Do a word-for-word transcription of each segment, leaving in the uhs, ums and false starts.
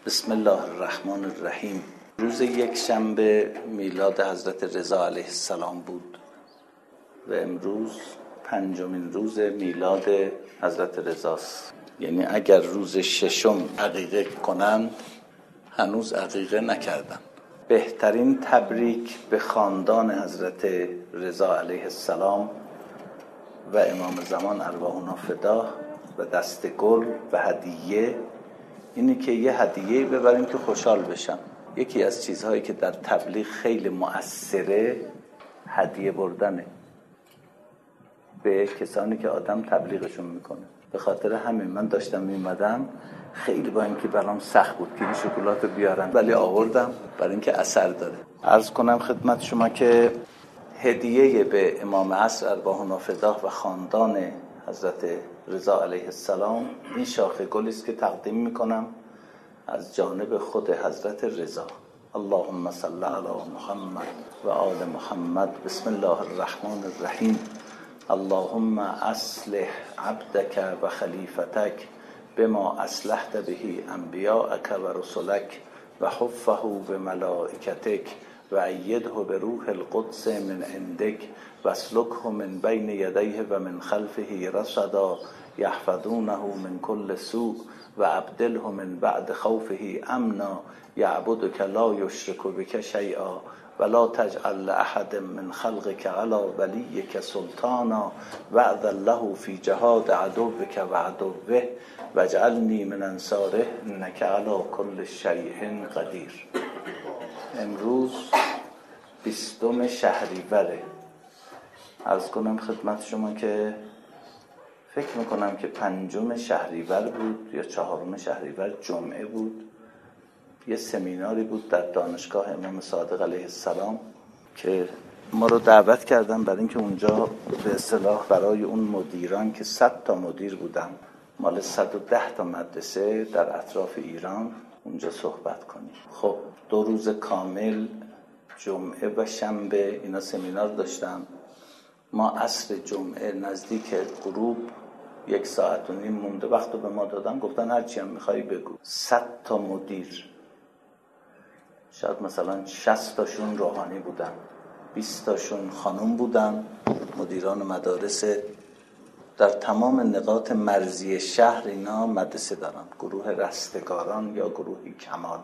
بسم الله الرحمن الرحیم. روز یک شنبه میلاد حضرت رضا علیه السلام بود و امروز پنجمین روز میلاد حضرت رضاست. یعنی اگر روز ششم عقیقه کنند هنوز عقیقه نکردن. بهترین تبریک به خاندان حضرت رضا علیه السلام و امام زمان ارواحنا فداه و دست گل و هدیه اینه که یه هدیه ببریم که خوشحال بشم. یکی از چیزهایی که در تبلیغ خیلی مؤثره هدیه بردنه به کسانی که آدم تبلیغشون میکنه. به خاطر همین من داشتم میمدم، خیلی با اینکه برام سخت بود که این شکلات رو بیارم ولی آوردم برای اینکه اثر داره. عرض کنم خدمت شما که هدیه به امام عصر ارواحنا فداه و خاندان حضرت رضا علیه السلام این شاخه گلی است که تقدیم میکنم از جانب خود حضرت رضا. اللهم صل علی محمد و آل محمد. بسم الله الرحمن الرحیم. اللهم اصلح عبدك و خلیفتك بما اصلحت به انبیاءك و رسلك و حفه بملائکتك و ایده به روح القدس من عندك و اسلکه من بین یدیه و من خلفه رصدا یحفظونه من کل سوء و ابدله من بعد خوفه امنا یعبدک لا یشرک بک شیئا ولا تجعل لأحد من خلقك على وليك سلطانا وأذن له في جهاد عدوك وعدوه واجعلني من انصاره انك على كل شيء قدیر. امروز بیستم شهریوره. عرض کنم خدمت شما که فکر میکنم که پنجم شهریور بود یا چهارم شهریور جمعه بود. یه سمیناری بود در دانشگاه امام صادق علیه السلام که ما رو دعوت کردن برای اینکه اونجا به اصطلاح برای اون مدیران که صد تا مدیر بودن مال صد و ده تا مدرسه در اطراف ایران اونجا صحبت کنیم. خب دو روز کامل جمعه و شنبه اینا سمینار داشتم. ما عصر جمعه نزدیک غروب یک ساعت و نیم مونده وقت رو به ما دادن، گفتن هرچی هم میخوایی بگو. صد تا مدیر، شاید مثلا شصت تاشون روحانی بودن، بیست تاشون خانم بودن، مدیران مدارس در تمام نقاط مرزی شهر اینا مدرسه دارن، گروه رستگاران یا گروهی کمال.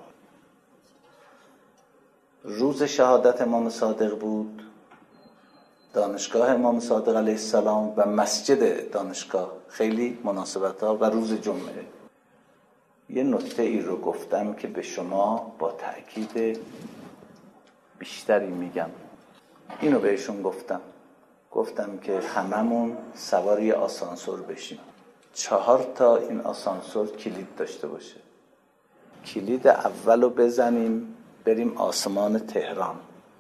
روز شهادت امام صادق بود، دانشگاه امام صادق علیه السلام و مسجد دانشگاه خیلی مناسبت ها و روز جمعه. یه نکته ای رو گفتم که به شما با تأکید بیشتری میگم. اینو بهشون گفتم گفتم که هممون سواری آسانسور بشیم. چهار تا این آسانسور کلید داشته باشه. کلید اولو بزنیم بریم آسمان تهران،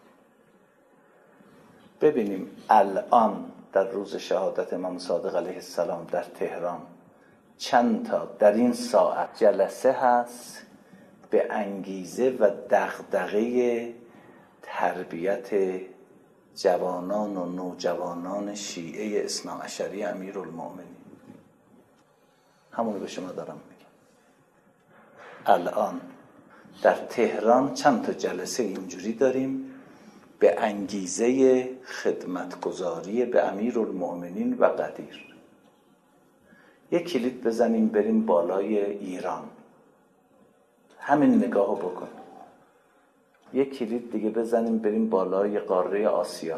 ببینیم الان در روز شهادت امام صادق علیه السلام در تهران چند تا در این ساعت جلسه هست به انگیزه و دغدغه تربیت جوانان و نوجوانان شیعه اثناعشری امیرالمؤمنین. همون رو به شما دارم میگم. الان در تهران چند تا جلسه اینجوری داریم به انگیزه خدمتگزاری به امیرالمؤمنین و قدیر. یک کلید بزنیم بریم بالای ایران، همین نگاهو بکن. یک کلید دیگه بزنیم بریم بالای قاره آسیا.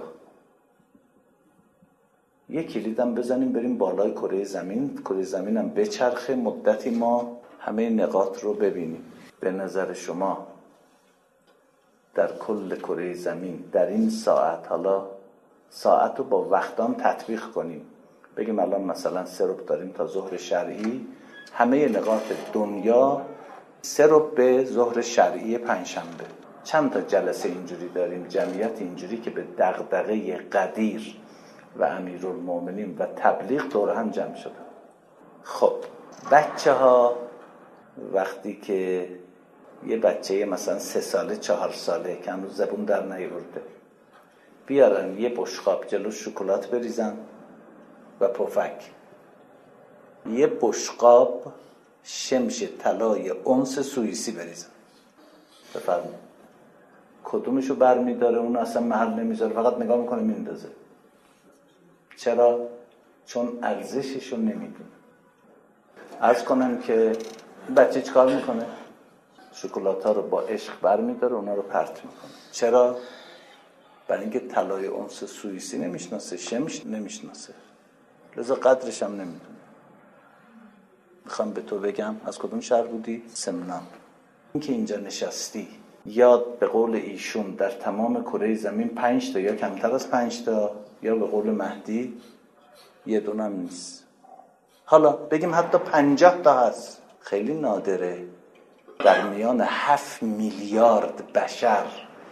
یک کلیدم بزنیم بریم بالای کره زمین. کره زمین هم بچرخه مدتی ما همه نقاط رو ببینیم. به نظر شما در کل کره زمین در این ساعت، حالا ساعت رو با وقتام تطبیق کنیم، بگیم الان مثلا سه ربع داریم تا ظهر شرعی، همه نقاط دنیا سه ربع به ظهر شرعی پنجشنبه. چند تا جلسه اینجوری داریم، جمعیت اینجوری که به دغدغه قدیر و امیرالمؤمنین و تبلیغ دور هم جمع شدن. خب بچه ها وقتی که یه بچه مثلا سه ساله چهار ساله که هنوز زبون در نیورده، بیارن یه بشقاب جلوش شکلات بریزن و پفک، یه بشقاب شمش طلای اونس سوئیسی بریزم. بفرمایید. کدومشو برمیداره اون اصلا محل نمیذاره، فقط نگاه میکنه میندازه. چرا؟ چون ارزششو نمیدونه. عرض کنم که بچه چیکار میکنه؟ شکلات ها رو با عشق برمیداره اونا رو پرت میکنه. چرا؟ برای اینکه طلای اونس سوئیسی نمیشناسه، شمش نمیشناسه، لذا قدرش هم نمیدونه. میخوام به تو بگم از کدوم شهر بودی؟ سمنان. این که اینجا نشستی، یاد به قول ایشون در تمام کره زمین پنج تا یا کمتر از پنج تا یا به قول مهدی یه دونم نیست. حالا بگیم حتی پنجاه تا هست، خیلی نادره. در میان هفت میلیارد بشر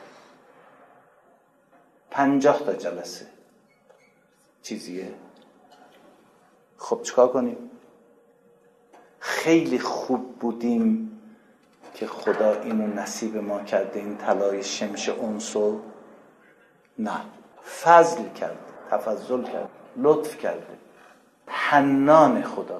پنجاه تا جلسه چیزیه. خب چیکار کنیم؟ خیلی خوب بودیم که خدا اینو نصیب ما کرده، این طلای شمش اونسو. نه، فضل کرده، تفضل کرده، لطف کرده. حنان خدا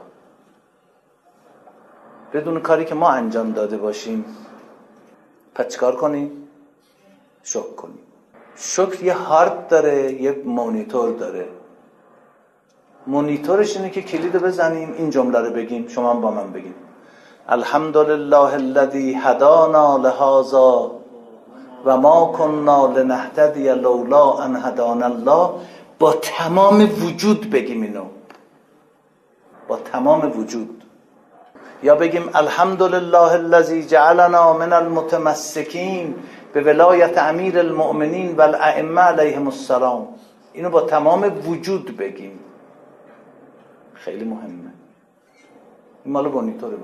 بدون کاری که ما انجام داده باشیم. پس چیکار کنیم؟ شکر کنیم. شکر یه هارد داره، یه مانیتور داره. مانیتورش اینه که کلیدو بزنیم این جمله رو بگیم، شما هم با من بگیم الحمدلله الذی هدانا لهذا و ما کنا لنهتدی لولا ان هدانا الله. با تمام وجود بگیم اینو، با تمام وجود. یا بگیم الحمدلله الذی جعلنا من المتمسکین به ولایت امیر المؤمنین و الائمه علیهم السلام. اینو با تمام وجود بگیم، خیلی مهمه. این مال مانیتوره.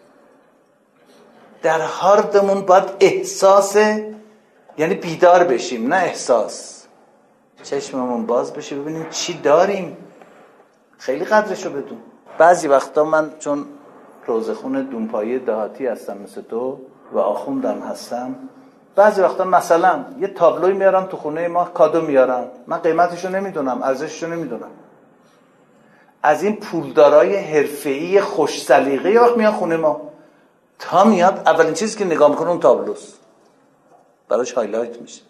در هاردمون باید احساسه، یعنی بیدار بشیم، نه احساس. چشممون باز بشه ببینیم چی داریم، خیلی قدرشو بدون. بعضی وقتا من چون روزخون دونپایه دهاتی هستم مثل تو و آخوندم هستم، بعضی وقتا مثلا یه تابلوی میارن تو خونه ما کادو میارن، من قیمتشو نمیدونم، ارزششو نمیدونم. از این پولدارای حرفه‌ای خوش سلیقه وقت میاد خونه ما، تا میاد اولین چیزی که نگاه میکنه اون تابلوست، براش هایلایت میشه.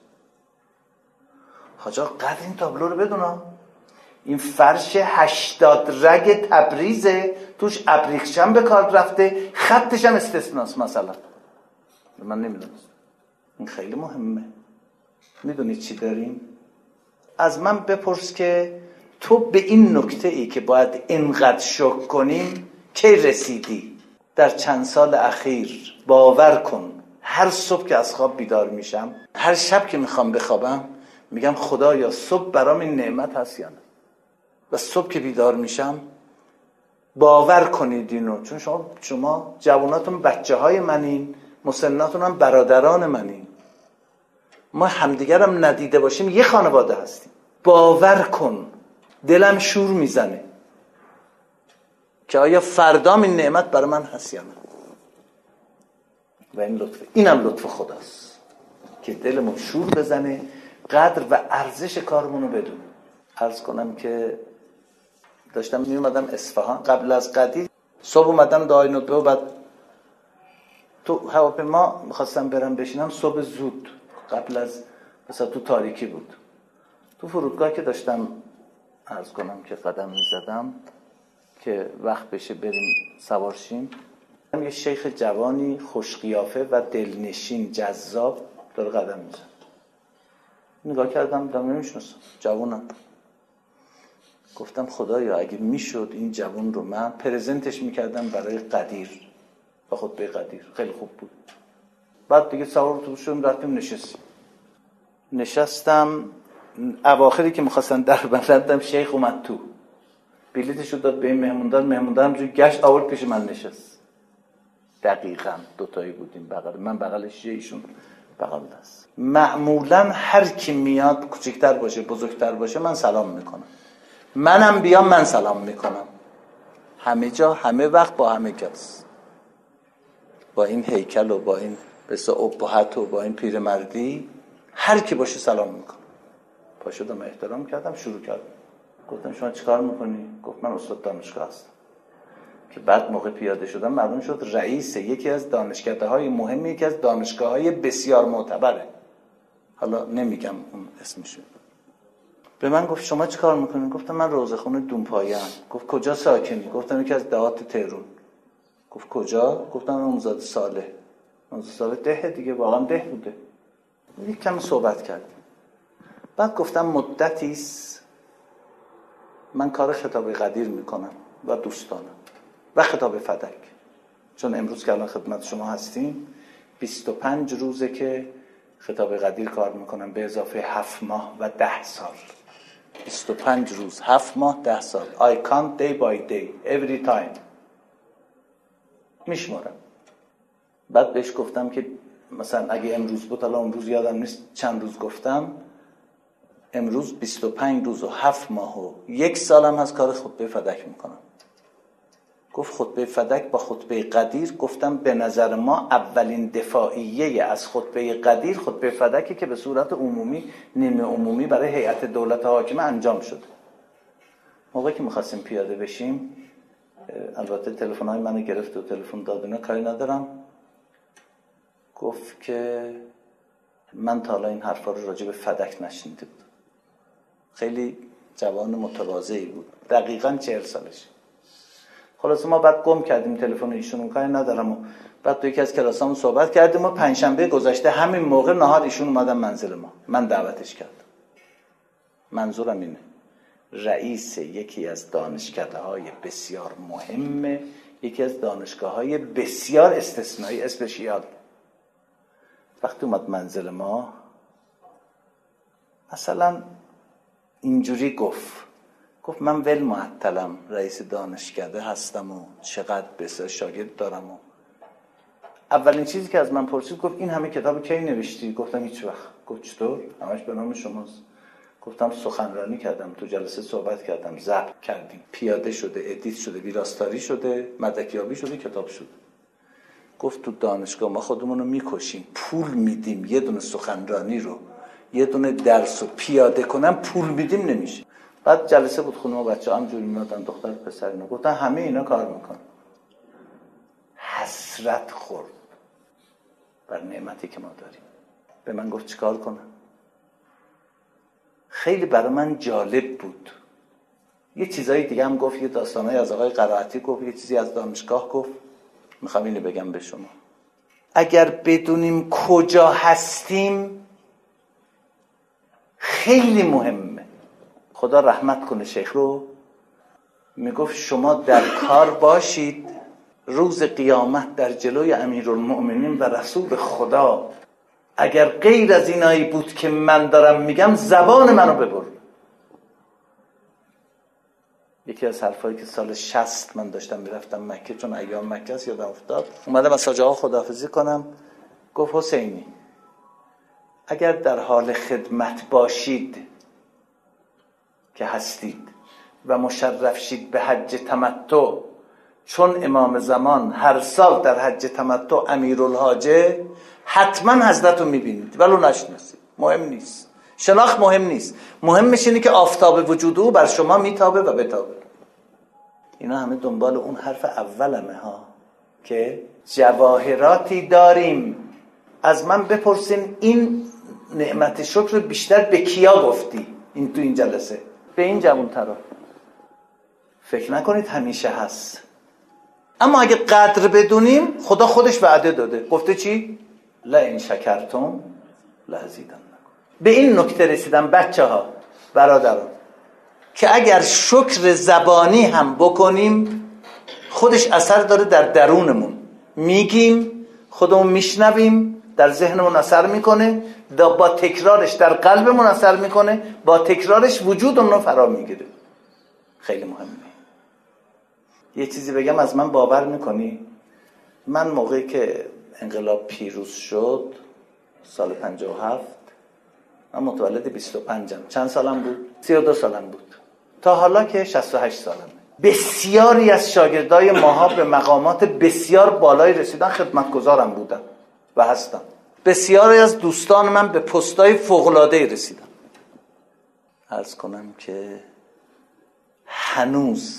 حاجا قدر این تابلو رو بدونم، این فرش هشتاد رگ تبریزه، توش ابریخشم به کار رفته، خطش هم استثناست مثلا. من نمیدونم، این خیلی مهمه. میدونی چی داریم؟ از من بپرس که تو به این نکته ای که باید اینقدر شکر کنیم کی رسیدی؟ در چند سال اخیر باور کن هر صبح که از خواب بیدار میشم، هر شب که میخوام بخوابم، میگم خدایا صبح برام این نعمت هست یا نه. و صبح که بیدار میشم باور کنید اینو، چون شما شما جواناتون بچه های منین، مسناتون هم برادران منین، ما همدیگرم ندیده باشیم یه خانواده هستیم. باور کن دلم شور میزنه که آیا فردام این نعمت برای من هست یا نه. و این لطفه، اینم لطف خداست که دلمون شور بزنه، قدر و ارزش کارمونو بدونیم. عرض کنم که داشتم می اومدم اصفهان قبل از قدیر، صبح اومدم دعای ندبه و بعد تو هواپیما میخواستم برم بشینم صبح زود، قبل از مثلا تو تاریکی بود. تو فرودگاه که داشتم عرض کنم که قدم میزدم که وقت بشه بریم سوارشیم، یه شیخ جوانی خوش قیافه و دلنشین جذاب داره قدم میزد. نگاه کردم دم نمیشناسم، جوانم. گفتم خدایا اگه میشد این جوان رو من پرزنتش میکردم برای قدیر و خطبه قدیر، خیلی خوب بود. بعد دیگه سوار اتوبوس شدیم رفتیم نشستیم. نشستم اواخری که میخواستن در بندم شیخ اومد تو، بلیتشو داد به این مهموندار، مهموندار همجوری گشت آورد پیش من نشست. دقیقاً دوتایی بودیم بغل من، بغلش ایشون بغل دست. معمولاً هر کی میاد کوچکتر باشه بزرگتر باشه من سلام میکنم، منم بیام من سلام میکنم، همه جا همه وقت با همه کس، با این هیکل و با این بسا ابهت و با این پیرمردی هر کی باشه سلام میکنم. پا شدم احترام کردم، شروع کردم. گفتم شما چیکار میکنی؟ گفت من استاد دانشگاه هستم. که بعد موقع پیاده شدم معلوم شد رئیس یکی از دانشکده‌های مهم یکی از دانشگاه‌های بسیار معتبره. حالا نمیگم اون اسمشو. به من گفت شما چی کار میکنین؟ گفتم من روزخونه دونپایه‌ام. گفت کجا ساکنی؟ گفتم یکی از دهات تهران. گفت کجا؟ گفتم امامزاده صالح. امامزاده صالح ده دیگه، واقعا ده بوده. یک کمی صحبت کردیم. بعد گفتم مدتی است من کار خطاب قدیر میکنم و دوستانم و خطاب فدک، چون امروز که الان خدمت شما هستیم بیست و پنج روزه که خطاب قدیر کار میکنم به اضافه هفت ماه و ده سال. بیست و پنج روز، هفت ماه، ده سال. I count day by day every time. میشمارم. بعد بهش گفتم که مثلا اگه امروز بود، حالا امروز یادم نیست چند روز گفتم، امروز بیست و پنج روز و هفت ماه و یک سالم هست کار خطبه فدک میکنم. گفت خطبه فدک با خطبه قدیر؟ گفتم به نظر ما اولین دفاعیه از خطبه قدیر خطبه فدکی که به صورت عمومی، نیمه عمومی برای هیئت دولت حاکمه انجام شده. موقعی که میخواستیم پیاده بشیم، البته تلفن‌های منو گرفت و تلفن داد اینا، کاری ندارم، گفت که من تا حالا این حرفا رو راجع به فدک نشنیده بودم. خیلی جوان متواضعی بود، دقیقاً چهل سالش. خلاص ما بعد گم کردیم تلفن ایشونو، کاری ندارم. و بعد تو یکی از کلاسامون صحبت کردیم و پنجشنبه گذشته همین موقع نهار ایشون اومدن منزل ما، من دعوتش کردم. منظورم اینه رئیس یکی از دانشکده‌های بسیار مهمه، یکی از دانشگاه‌های بسیار استثنایی، اسمش یاد. وقتی اومد منزل ما مثلا اینجوری گفت گفت من ول معطلم، رئیس دانشکده هستم و چقدر بسیار شاگرد دارم. و اولین چیزی که از من پرسید گفت این همه کتاب کی نوشتی؟ گفتم هیچ وقت. گفت چطور؟ همش به نام شماست. گفتم سخنرانی کردم، تو جلسه صحبت کردم، ضبط کردیم، پیاده شده، ادیت شده، ویراستاری شده، مدرکیابی شده، کتاب شده. گفت تو دانشگاه ما خودمون رو میکشیم، پول میدیم یه دونه سخنرانی رو، یه دونه درس رو پیاده کنم پول میدیم نمیشه. بعد جلسه بود خونه ما، بچه هم جوری میادن، دختر پسر اینا، گفتن همه اینا کار میکنن. حسرت خورد بر نعمتی که ما داریم. به من گفت چیکار کنم؟ خیلی برای من جالب بود. یه چیزایی دیگه هم گفت، یه داستانایی از آقای قرائتی گفت، یه چیزی از دانشگاه گفت. میخوام اینو بگم به شما، اگر بدونیم کجا هستیم خیلی مهمه. خدا رحمت کنه شیخ رو، میگفت شما در کار باشید، روز قیامت در جلوی امیرالمؤمنین و رسول خدا اگر غیر از اینایی بود که من دارم میگم زبان منو ببر. یکی از حرفایی که سال شصت من داشتم میرفتم مکه، چون ایام مکه است یادم افتاد، اومدم از حاج آقا خداحافظی کنم، گفت حسینی اگر در حال خدمت باشید که هستید و مشرف شید به حج تمتع، چون امام زمان هر سال در حج تمتع امیرالحاجه، حتما حضرت رو میبینید ولو نشناسید، مهم نیست، شناخت مهم نیست، مهمش اینه که آفتاب وجود او بر شما میتابه و بتابه. اینا همه دنبال اون حرف اولمه ها که جواهراتی داریم. از من بپرسین این نعمت شکر بیشتر به کیا گفتی این تو این جلسه؟ به این جوان‌ترا. فکر نکنید همیشه هست، اما اگه قدر بدونیم خدا خودش وعده داده. گفته چی؟ لئن شکرتم لازیدنکم. به این نکته رسیدم بچه ها، برادران، که اگر شکر زبانی هم بکنیم خودش اثر داره در درونمون. میگیم، خودمون میشنویم، در ذهنمون اثر میکنه، با تکرارش در قلبمون اثر میکنه، با تکرارش وجودمون رو فرا میگیره. خیلی مهمه. یه چیزی بگم، از من باور میکنی؟ من موقعی که انقلاب پیروز شد سال پنجاه و هفت، من متولد بیست و پنجم. چند سالم بود؟ سی و دو سالم بود. تا حالا که شصت و هشت سالمه. بسیاری از شاگردای ماها به مقامات بسیار بالایی رسیدن، خدمتگزارم بودن و هستم. بسیاری از دوستان من به پستای فوق‌العاده‌ای رسیدن. عرض کنم که هنوز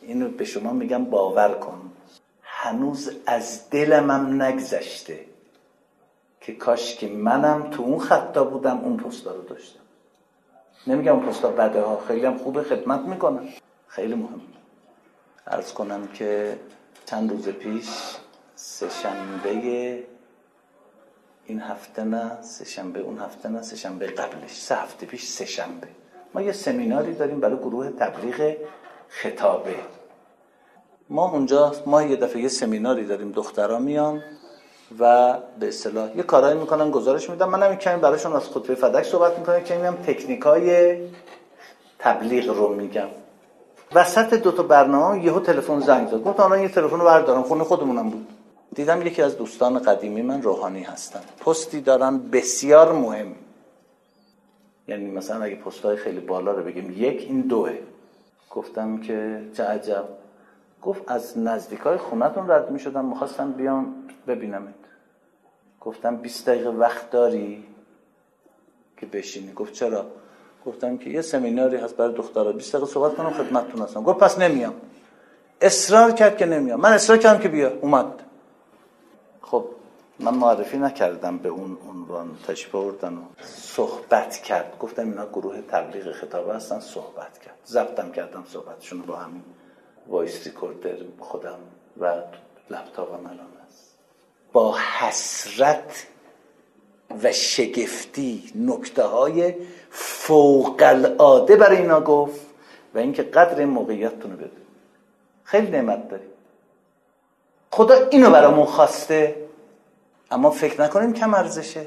اینو به شما میگم باور کن، هنوز از دلمم نگذشته که کاش که منم تو اون خطا بودم اون پستا رو داشتم. نمیگم اون پستا بده ها، خیلی هم خوبه، خدمت میکنن، خیلی مهمه. عرض کنم که چند روز پیش سه شنبه این هفته نه، سه شنبه اون هفته نه، سه شنبه قبلش، سه هفته پیش سه شنبه ما یه سمیناری داریم برای گروه تبلیغ خطابه. ما اونجا ما یه دفعه یه سمیناری داریم، دخترها میان و به اصطلاح یه کارایی میکنن، گزارش میدن، منم کمی براشون از خطبه فدک صحبت میکنم، کمی هم تکنیکای تبلیغ رو میگم. وسط دو تا برنامه یهو تلفن زنگ زد، گفتم الان یه تلفن رو بردارم، خونه خودمونم بود. دیدم یکی از دوستان قدیمی من روحانی هستن، پستی دارن بسیار مهم، یعنی مثلا اگه پستای خیلی بالا رو بگیم یک، این دوه. گفتم که چه عجب. گفت از نزدیکای خونتون رد می شدم، میخواستم بیام ببینمت. گفتم بیست دقیقه وقت داری که بشینی؟ گفت چرا؟ گفتم که یه سمیناری هست برای دخترها، بیست دقیقه صحبت کنم خدمتتون هستم. گفت پس نمیام. اصرار کرد که نمیام. من اصرار کردم که بیا، اومد. خب من معرفی نکردم به اون عنوان، تشریف آوردن و صحبت کرد. گفتم اینا گروه تبلیغ خطابه هستن، صحبت کرد. ضبطم کردم صحبتشون با همین وایس ریکوردر خودم و لپتاپم الان است. با حسرت و شگفتی نکته های فوق العاده برای اینا گفت و اینکه قدر این موقعیتتون رو بده. خیلی نعمت داریم، خدا اینو برامون خواسته، اما فکر نکنیم کم ارزشه،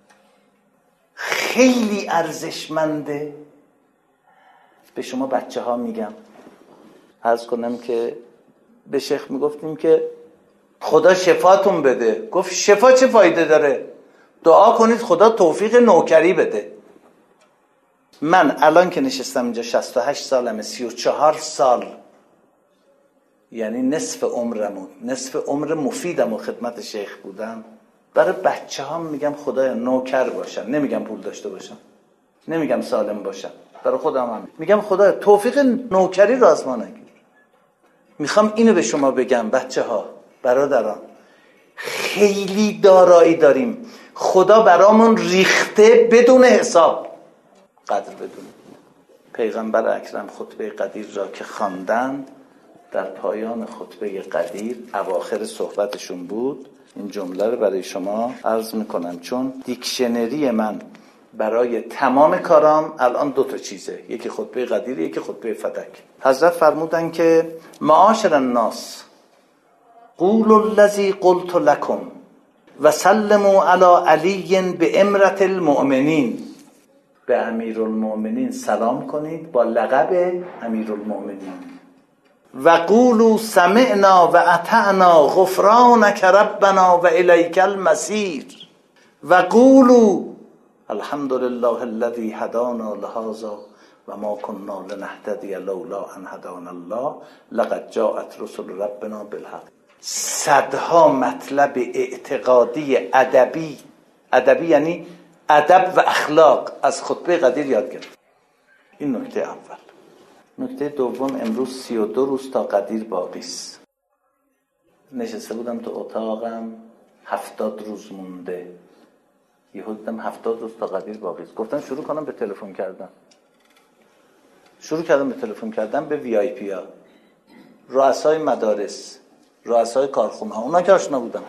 خیلی ارزشمنده. به شما بچه ها میگم، عرض کنم که به شیخ میگفتیم که خدا شفاتون بده. گفت شفا چه فایده داره؟ دعا کنید خدا توفیق نوکری بده. من الان که نشستم اینجا شصت و هشت سالمه، سی و چهار سال، یعنی نصف عمرمو، نصف عمر مفیدم و خدمت شیخ بودم. برای بچه ها میگم خدایا نوکر باشن، نمیگم پول داشته باشن، نمیگم سالم باشن، برای خودم هم میگم خدایا توفیق نوکری رو از ما نگیر. میخوام اینو به شما بگم بچه ها، برادران، خیلی دارایی داریم، خدا برامون ریخته بدون حساب. قدر بدونیم. پیغمبر اکرم خطبه قدیر را که خواندند، در پایان خطبه قدیر اواخر صحبتشون بود، این جمله رو برای شما عرض میکنم، چون دیکشنری من برای تمام کارام الان دو تا چیزه، یکی خطبه قدیر، یکی خطبه فدک. حضرت فرمودن که معاشر الناس قولوا الذی قلت لکم و سلموا علی علی بامرة المؤمنین. به امیرالمؤمنین سلام کنید با لقب امیرالمؤمنین. و قولوا سمعنا و اطعنا غفرانک ربنا و الیک المصیر. و قولوا الحمد لله الذی هدانا لهذا و ما كنا لنهتدی لولا ان هدانا الله لقد جاءت رسل ربنا بالحق. صدها مطلب اعتقادی ادبی، ادبی یعنی ادب و اخلاق، از خطبه قدیر یاد گرفت. این نکته اول. نکته دوم، امروز سی و دو روز تا قدیر باقی است. نشسته بودم تو اتاقم، هفتاد روز مونده. یهو دیدم هفتاد روز تا قدیر باقی است. گفتم شروع کنم به تلفن کردن. شروع کردم به تلفن کردن به وی آی پی ها، رؤسای مدارس، رؤسای کارخونه ها، اونا که آشنا بودم،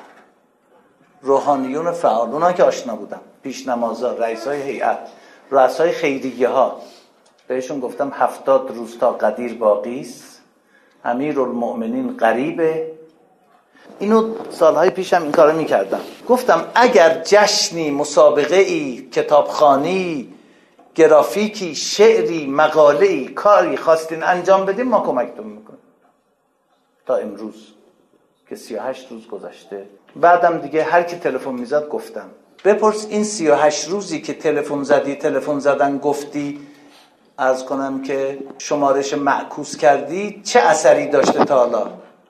روحانیون فعال، اونا که آشنا بودم، پیشنمازا، رئیسای هیئت، رؤسای خیریه ها، بهشون گفتم هفتاد روز تا قدیر باقی است، امیرالمؤمنین قریبه. اینو سالهای پیشم این کارو میکردم. گفتم اگر جشنی، مسابقه ای، کتابخوانی، گرافیکی، شعری، مقاله‌ای، کاری خواستین انجام بدیم ما کمکتون میکنیم. تا امروز که سی و هشت روز گذشته. بعدم دیگه هر کی تلفن میزد گفتم. بپرس این سی و هشت روزی که تلفن زدی، تلفن زدن گفتی، عرض کنم که شمارش معکوس کردی، چه اثری داشته تا حالا؟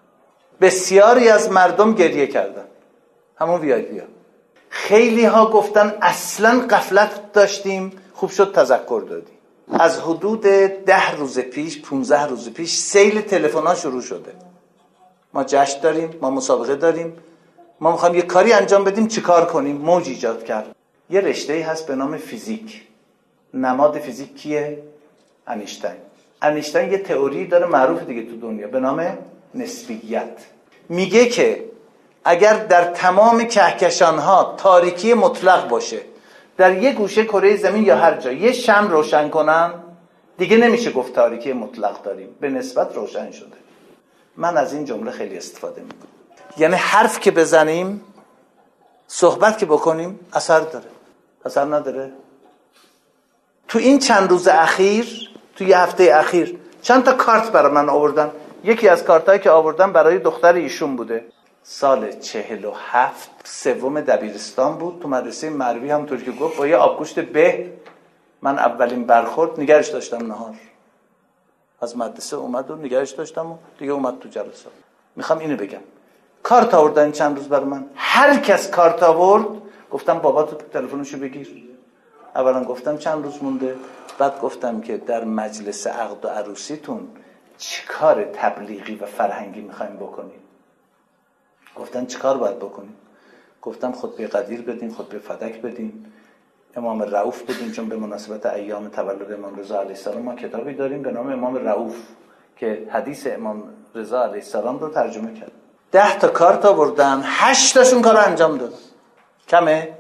بسیاری از مردم گریه کردن، همون وی آی پی ها. خیلی ها گفتن اصلا غفلت داشتیم، خوب شد تذکر دادی. از حدود ده روز پیش پونزده روز پیش سیل تلفن‌ها شروع شده. ما جشن داریم، ما مسابقه داریم، ما میخوایم یه کاری انجام بدیم، چی کار کنیم؟ موج ایجاد کرد. یه رشته‌ای هست به نام فیزیک. نماد فیزیک کیه؟ انیشتین. انیشتین یه تئوری داره معروف دیگه تو دنیا به نام نسبیت. میگه که اگر در تمام کهکشان‌ها تاریکی مطلق باشه، در یه گوشه کره زمین یا هر جا یه شمع روشن کنن، دیگه نمیشه گفت تاریکی مطلق داریم، به نسبت روشن شده. من از این جمله خیلی استفاده میکنم. یعنی حرف که بزنیم، صحبت که بکنیم، اثر داره. اثر نداره؟ تو این چند روز اخیر، تو یه هفته اخیر چند تا کارت برای من آوردن. یکی از کارتایی که آوردن برای دختر ایشون بوده. سال چهل و هفت سوم دبیرستان بود، تو مدرسه مروی، همونطور که گفت، با یه آبگوشت به من اولین برخورد نگرش داشتم. نهار از مدرسه اومد و نگرش داشتم و دیگه اومد تو جلسه. میخوام اینو بگم، کارت آوردن چند روز برای من. هر کس کارت آورد گفتم بابا تو تلفنشو بگیر. اولا گفتم چند روز مونده، بعد گفتم که در مجلس عقد و عروسیتون چیکار تبلیغی و فرهنگی میخوایم بکنیم؟ گفتن چیکار باید بکنیم؟ گفتم خطبه قدیر بدیم، خطبه فدک بدیم، امام رؤوف بدیم، چون به مناسبت ایام تولد امام رضا علیه السلام ما کتابی داریم به نام امام رؤوف که حدیث امام رضا علیه السلام رو ترجمه کرد. ده تا کارت آوردن، هشت تاشون کارو انجام دادن. کمه؟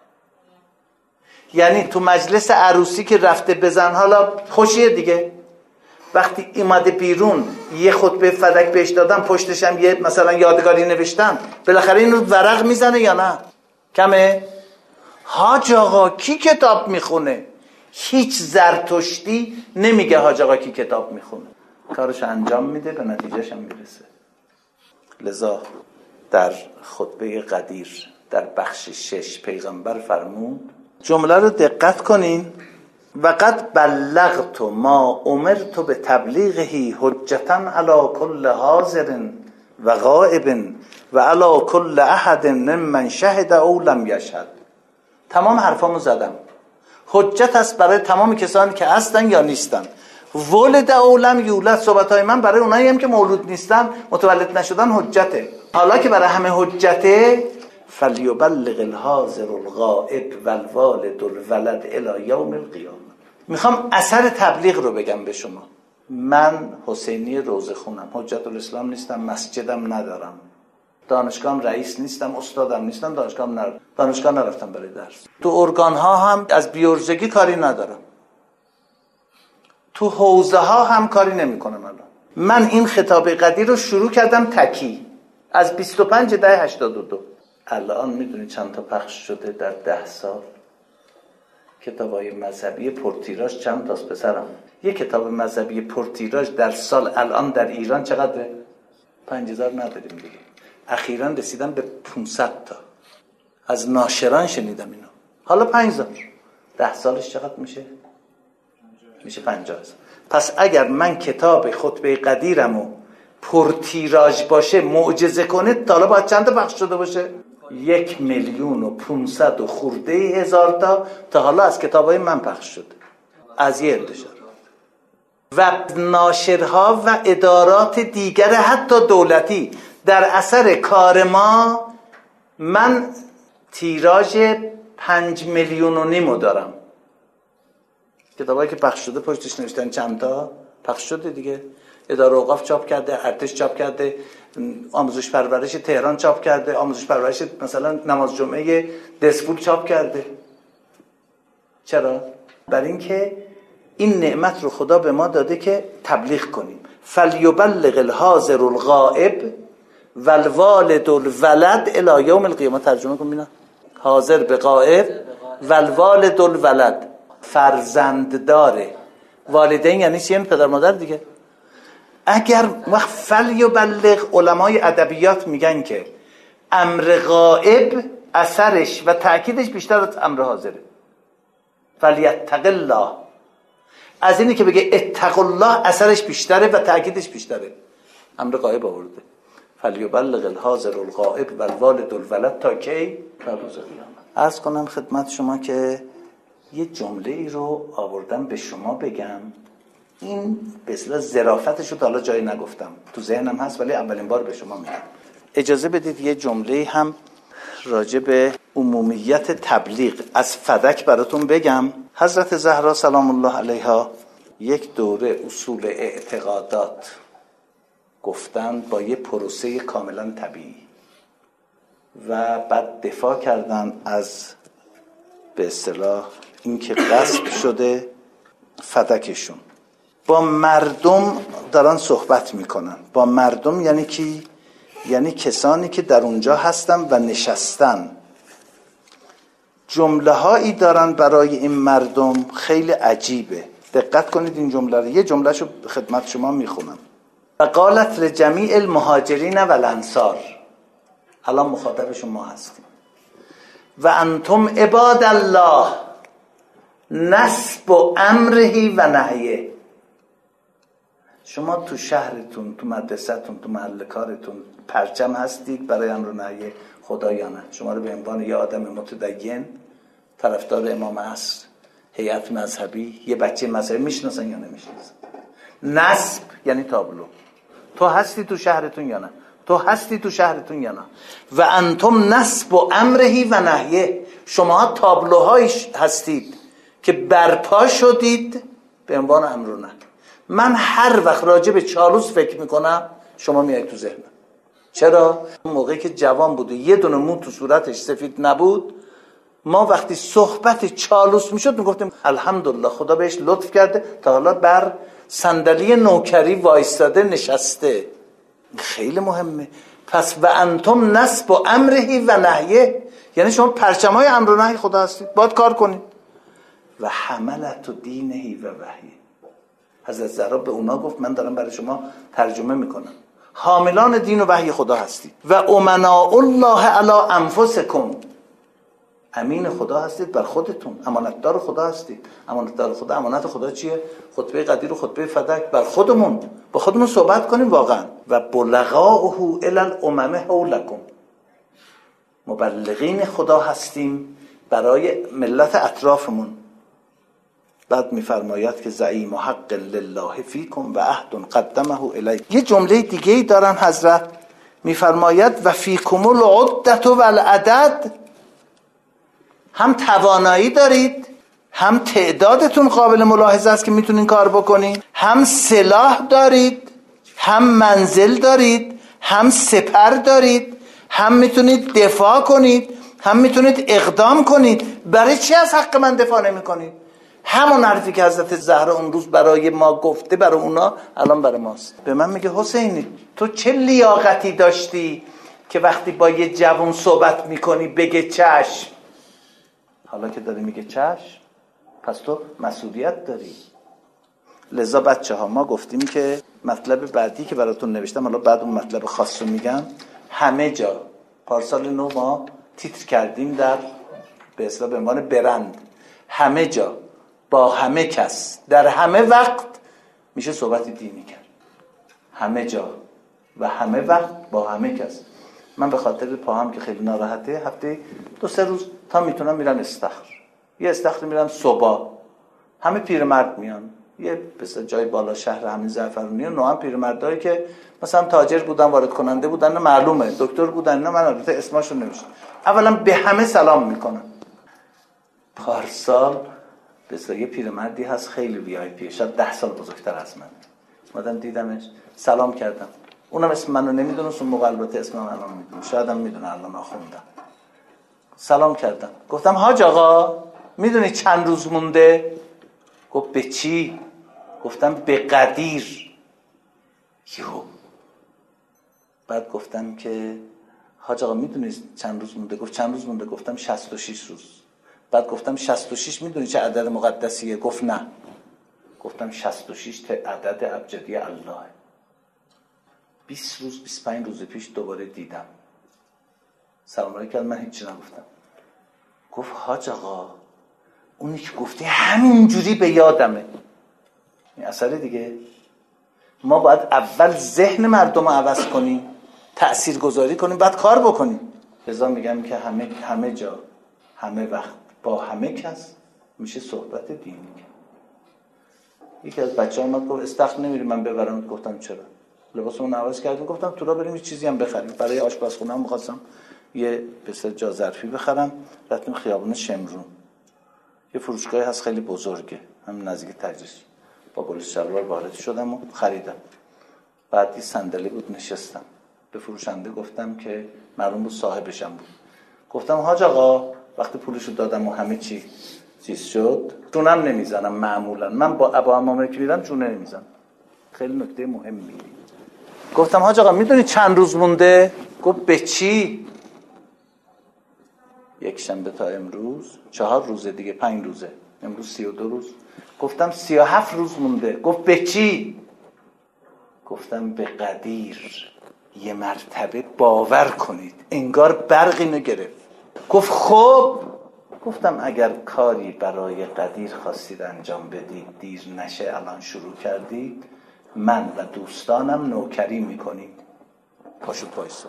یعنی تو مجلس عروسی که رفته بزن، حالا خوشیه دیگه، وقتی اومده بیرون یه خطبه فدک بهش دادن، پشتش هم یه مثلا یادگاری نوشتن، بالاخره این رو ورق میزنه یا نه؟ کمه؟ حاج آقا کی کتاب میخونه؟ هیچ زرتشتی نمیگه حاج آقا کی کتاب میخونه. کارش انجام میده، به نتیجهش هم میرسه. لذا در خطبه قدیر در بخش شش پیغمبر فرمود، جمله رو دقت کنین، وقد بلغت ما امرت به تبلیغه حجتا علی کل حاضر و غائب و علی کل احد ممن شهد او لم یشهد. تمام حرفامو زدم، حجت است برای تمام کسانی که هستن یا نیستن. ولد او لم یولد، صحبتهای من برای اونایی هم که مولود نیستن، متولد نشدن، حجته. حالا که برای همه حجته، فلیبلغ الحاضر الغائب والوالد الولد الی یوم القیامه. میخوام اثر تبلیغ رو بگم به شما. من حسینی روزه خونم، حجت الاسلام نیستم، مسجدم ندارم، دانشگاهم رئیس نیستم، استادم نیستم، دانشگاهم نرفتم، دانشگاه نرفتم برای درس. تو ارگان ها هم از بیورژگی کاری ندارم، تو حوزه ها هم کاری نمی کنم. الان من این خطاب قدیر رو شروع کردم تکی از بیست و پنج ده هشتاد و دو. الان میدونی چند تا پخش شده در ده سال؟ کتابای مذهبی پرتیراژ چند تاست پسرم؟ یک کتاب مذهبی پرتیراژ در سال الان در ایران چقدره؟ پنج هزار نداریم دیگه. اخیراً رسیدم به پانصد تا. از ناشران شنیدم اینو. حالا پنج هزار. ده سالش چقدر میشه؟ میشه پنجاه هزار. پس اگر من کتاب خطبه قدیرمو پرتیراژ باشه، معجزه کنه، تا حالا باید چند تا پخش شده باشه؟ یک میلیون و پونصد و خورده هزار تا تا حالا از کتابای من پخش شده از یه انتشار. و ناشرها و ادارات دیگر حتی دولتی در اثر کار ما، من تیراژ پنج میلیون و نیمو دارم. کتابایی که پخش شده پشتش نوشتن چند تا پخش شده دیگه. اداره اوقاف چاپ کرده، ارتش چاپ کرده، آموزش پرورش تهران چاپ کرده، آموزش پرورش مثلا نماز جمعه دسفول چاپ کرده. چرا؟ برای اینکه این نعمت رو خدا به ما داده که تبلیغ کنیم. فلیبلغ الحاضر الغائب والوالد الولد الی یوم القیامه. ترجمه کن ببینم. حاضر به غائب، والوالد الولد، فرزند داره. والدین یعنی چی؟ یعنی پدر مادر دیگه. اگر وقت فلیبلغ، علمای ادبیات میگن که امر غائب اثرش و تأکیدش بیشتر از امر حاضره. فلیتق الله، از اینی که بگه اتق الله اثرش بیشتره و تأکیدش بیشتره. امر غائب آورده. فلیبلغ الحاضر الغائب والوالد الولد تا کی؟ تا روز قیامت. عرض کنم خدمت شما که یه جمله ای رو آوردم به شما بگم، این به اصطلاح ظرافتش رو تا حالا جایی نگفتم، تو ذهنم هست ولی اولین بار به شما میگم. اجازه بدید یه جمله هم راجع به عمومیت تبلیغ از فدک براتون بگم. حضرت زهرا سلام الله علیها یک دوره اصول اعتقادات گفتن با یه پروسه کاملا طبیعی و بعد دفاع کردن از به اصطلاح اینکه غصب شده فدکشون. با مردم دارن صحبت میکنن. با مردم یعنی کی؟ یعنی کسانی که در اونجا هستن و نشستن. جمله هایی دارن برای این مردم خیلی عجیبه. دقت کنید این جمله رو. یه جمله شو خدمت شما میخونم. و قالت لجمیع المهاجرین و الانصار، الان مخاطبشون ما هستیم، و انتم عباد الله نصب و امره و نهیه. شما تو شهرتون، تو مدرسه‌تون، تو محل کارتون پرچم هستید برای امر و نهی خدا یا نه؟ شما رو به عنوان یه آدم متدین، طرفدار امام عصر، هیئت مذهبی، یه بچه مذهبی میشناسن یا نمیشناسن؟ نصب یعنی تابلو. تو هستی تو شهرتون یا نه؟ تو هستی تو شهرتون یا نه؟ و انتم نصب و امره و نهیه. شما تابلوهایی هستید که برپا شدید به عنوان امر و نهی. من هر وقت راجع به چالوس فکر میکنم شما میایید تو ذهنم. چرا؟ موقعی که جوان بود و یه دونه مو تو صورتش سفید نبود، ما وقتی صحبت چالوس میشد میگفتیم الحمدلله خدا بهش لطف کرده تا حالا بر صندلی نوکری وایستاده نشسته. خیلی مهمه. پس و انتم نصب و امره و نهیه، یعنی شما پرچمای امر و نهی خدا هستید، باید کار کنید. و حملت و دینهی و وحی. حضرت زهرا به اونا گفت من دارم برای شما ترجمه میکنم، حاملان دین و وحی خدا هستید. و امناء الله علی انفسکم، امین خدا هستید بر خودتون، امانتدار خدا هستید. امانتدار خدا، امانت خدا چیه؟ خطبه قدیر و خطبه فدک بر خودمون، با خودمون صحبت کنیم واقعا. و بلغاؤه الی الامم حولکم، مبلغین خدا هستیم برای ملت اطرافمون. بعد میفرماید که زعیم حق لله فیکم و عهد قدمه الیکم. یه جمله دیگه ای دارن حضرت، میفرماید و فیکم العدة و العدد، هم توانایی دارید، هم تعدادتون قابل ملاحظه است که میتونین کار بکنین، هم سلاح دارید، هم منزل دارید، هم سپر دارید، هم میتونید دفاع کنید، هم میتونید اقدام کنید. برای چی از حق من دفاع نمی کنید؟ همون حرفی که حضرت زهرا اون روز برای ما گفته برای اونا الان برای ماست. به من میگه حسینی تو چه لیاقتی داشتی که وقتی با یه جوان صحبت میکنی بگه چشم؟ حالا که داری میگه چشم، پس تو مسئولیت داری. لذا بچه ها ما گفتیم که مطلب بعدی که براتون نوشتم، حالا بعد اون مطلب خاص رو میگم. همه جا پارسال نو ما تیتر کردیم در به اصطلاح به عنوان برند، همه جا با همه کس در همه وقت میشه صحبت دینی کرد. همه جا و همه وقت با همه کس. من به خاطر پاهم که خیلی ناراحته هفته دو سه روز تا میتونم میرم استخر، یه استخر میرم صبح، همه پیرمرد میان، یه مثلا جای بالا شهر همین زعفرونی و نوام پیرمردایی که مثلا تاجر بودن، وارد کننده بودن، معلومه دکتر بودن، نه من البته اسمشون نمیشه. اولا به همه سلام میکنم. پارسال بسیار یه پیرمردی هست خیلی وی آی پی، شاید ده سال بزرگتر از من، اومدم دیدمش، سلام کردم. اونم اسم منو نمیدونه، اون موقع البته اسم منو الان میدونه، شاید هم میدونه الان آخوندم. سلام کردم، گفتم حاج آقا میدونی چند روز مونده؟ گفت به چی؟ گفتم به قدیر. یو بعد گفتم که حاج آقا میدونی چند روز مونده؟ گفت چند روز مونده؟ گفتم شصت و شش روز. بعد گفتم شصت و شش میدونی چه عدد مقدسیه؟ گفت نه. گفتم شصت و شش عدد ابجدی الله. بیست روز بیست و پنج روز پیش دوباره دیدم، سلام علیکم کردم، من هیچی نگفتم. گفت حاج آقا اونی که گفتی همینجوری به یادمه. این اثر دیگه. ما باید اول ذهن مردم رو عوض کنیم، تأثیر گذاری کنیم، بعد کار بکنیم. لذا میگم که همه همه جا همه وقت با همه کس میشه صحبت دینی. یکی از بچه‌ها اومد گفت استخر نمیری من ببرم؟ گفتم چرا؟ لباسمون عوض کردیم، گفتم تو را بریم یه چیزی هم بخریم. برای آشپزخونه‌ام می‌خواستم یه پسر جا ظرفی بخرم. رفتیم خیابون شمرون، یه فروشگاهی هست خیلی بزرگه، هم نزدیک تجریش. با بلوز شلوار وارد شدم و خریدم. بعد یه صندلی بود نشستم. به فروشنده گفتم که معلوم بود صاحبشم بود. گفتم حاج آقا وقتی پولشو دادم و همه چی چیز شد، جونم نمیزنم معمولا. من با ابا عمامه که میرم جونه نمیزنم. خیلی نکته مهمی. گفتم حاج آقا میدونی چند روز مونده؟ گفت به چی؟ یک شنبه تا امروز چهار روزه دیگه، پنج روزه، امروز سی و دو روز. گفتم سی و هفت روز مونده. گفت به چی؟ گفتم به قدیر. یه مرتبه باور کنید انگار برقی نگرفت. گفت خب. گفتم اگر کاری برای قدیر خواستید انجام بدید دیر نشه الان شروع کردید، من و دوستانم نوکری میکنید. پاشو پایسا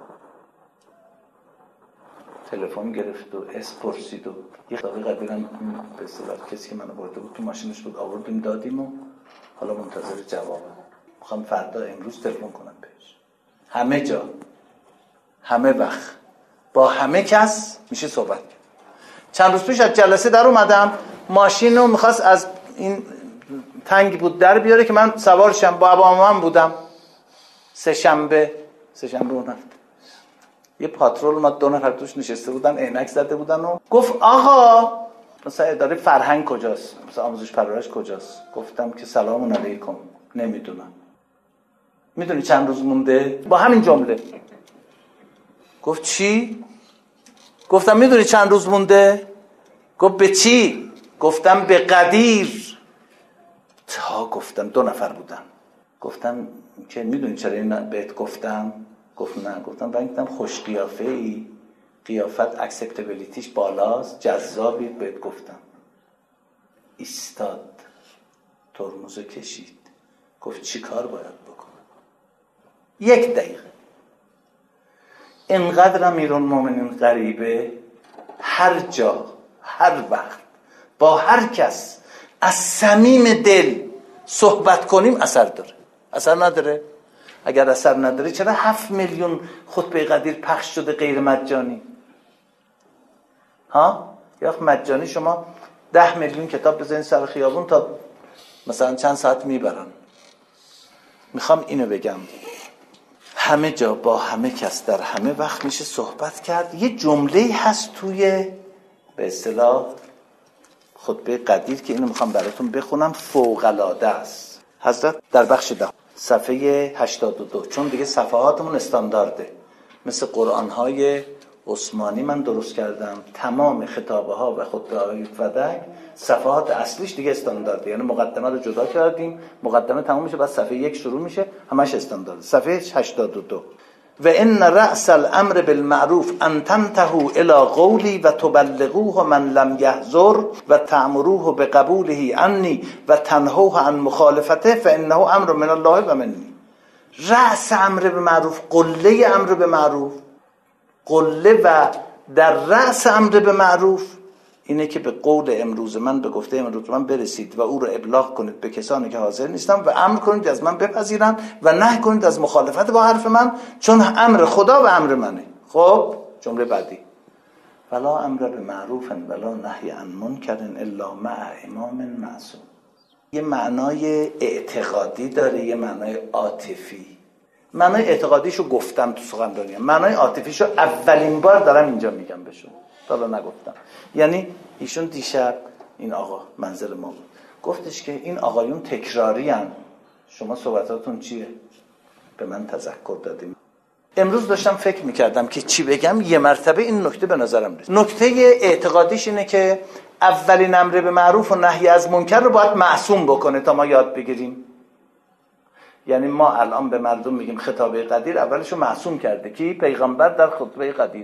تلفن گرفت و اس پرسید و یه دقیقه قدیرم به اصطلاح کسی که منو برده بود تو ماشینش بود آوردیم دادیم و حالا منتظر جوابم. میخوام فردا امروز تلفن کنم بهش. همه جا همه وقت با همه کس میشه صحبت. چند روز پیش از جلسه در اومدم، ماشین رو میخواست از این تنگ بود در بیاره که من سوارشم، با ابا بودم. سه شنبه سه شنبه اون هفته یه پاترول اومد، دو نفر توش نشسته بودن، عینک زده بودن و گفت آقا مثلا اداره فرهنگ کجاست، مثلا آموزش پرورش کجاست؟ گفتم که سلام علیکم نمیدونم. میدونی چند روز مونده؟ با همین جمله. گفت چی؟ گفتم میدونی چند روز مونده؟ گفت به چی؟ گفتم به قدیر. تا گفتم دو نفر بودن. گفتم که میدونی چرا این بهت گفتم؟ گفت نه. گفتم بگیدم خوش قیافه ای، قیافت اکسپتبلیتیش بالاست، جذابی، بهت گفتم. ایستاد، ترمزو کشید، گفت چی کار باید بکنم؟ یک دقیقه. اینقدر امیرالمومنین غریبه، هر جا هر وقت با هر کس از صمیم دل صحبت کنیم اثر داره. اثر نداره؟ اگر اثر نداره چرا هفت میلیون خطبه قدیر پخش شده غیر مجانی؟ ها؟ یا مجانی شما ده میلیون کتاب بزنین سر خیابون تا مثلا چند ساعت میبرن. میخوام اینو بگم، همه جا با همه کس در همه وقت میشه صحبت کرد. یه جمله‌ای هست توی به اصطلاح خطبه قدیر که اینو میخوام براتون بخونم، فوق‌العاده است. حضرت در بخش ده صفحه هشتاد و دو، چون دیگه صفحاتمون استاندارده مثل قرآن‌های عثمانی من درست کردم، تمام خطابه ها و خطبه های فدک صفحات اصلیش دیگه استاندارده، یعنی مقدمه رو جدا کردیم، مقدمه تمام میشه بعد صفحه یک شروع میشه، همش استاندارده. صفحه هشتاد و دو: و ان رأس الامر بالمعروف ان تنتهوا الى قولی و تبلغوه من لم يحضر و تأمروه بقبوله عنی و تنهوه عن مخالفته فانه امر من الله و منی. رأس امر بالمعروف، قله امر بالمعروف، قله و در رأس امر بالمعروف اینه که به قول امروز من، به گفته امروز من برسید و او رو ابلاغ کنید به کسانی که حاضر نیستن و امر کنید از من بپذیرن و نهی کنید از مخالفت با حرف من، چون امر خدا و امر منه. خب جمله بعدی: ولا امر بمعروف ولا نهی عن منکر الا مع امام معصوم. یه معنای اعتقادی داره، یه معنای عاطفی. معنای اعتقادیشو گفتم تو سخنرانی، معنای عاطفیشو اولین بار دارم اینجا میگم بهشون، تا حالا نگفتم. یعنی ایشون دیشب این آقا منزل ما بود، گفتش که این آقایون تکراری هن. شما صحبتاتون چیه؟ به من تذکر دادیم. امروز داشتم فکر میکردم که چی بگم، یه مرتبه این نکته به نظرم رسید. نکته اعتقادیش اینه که اولین امر به معروف و نهی از منکر رو باید معصوم بکنه تا ما یاد بگیریم. یعنی ما الان به مردم میگیم خطابه قدیر، اولشو معصوم کرده کی؟ پیغمبر در خطبه قدیر.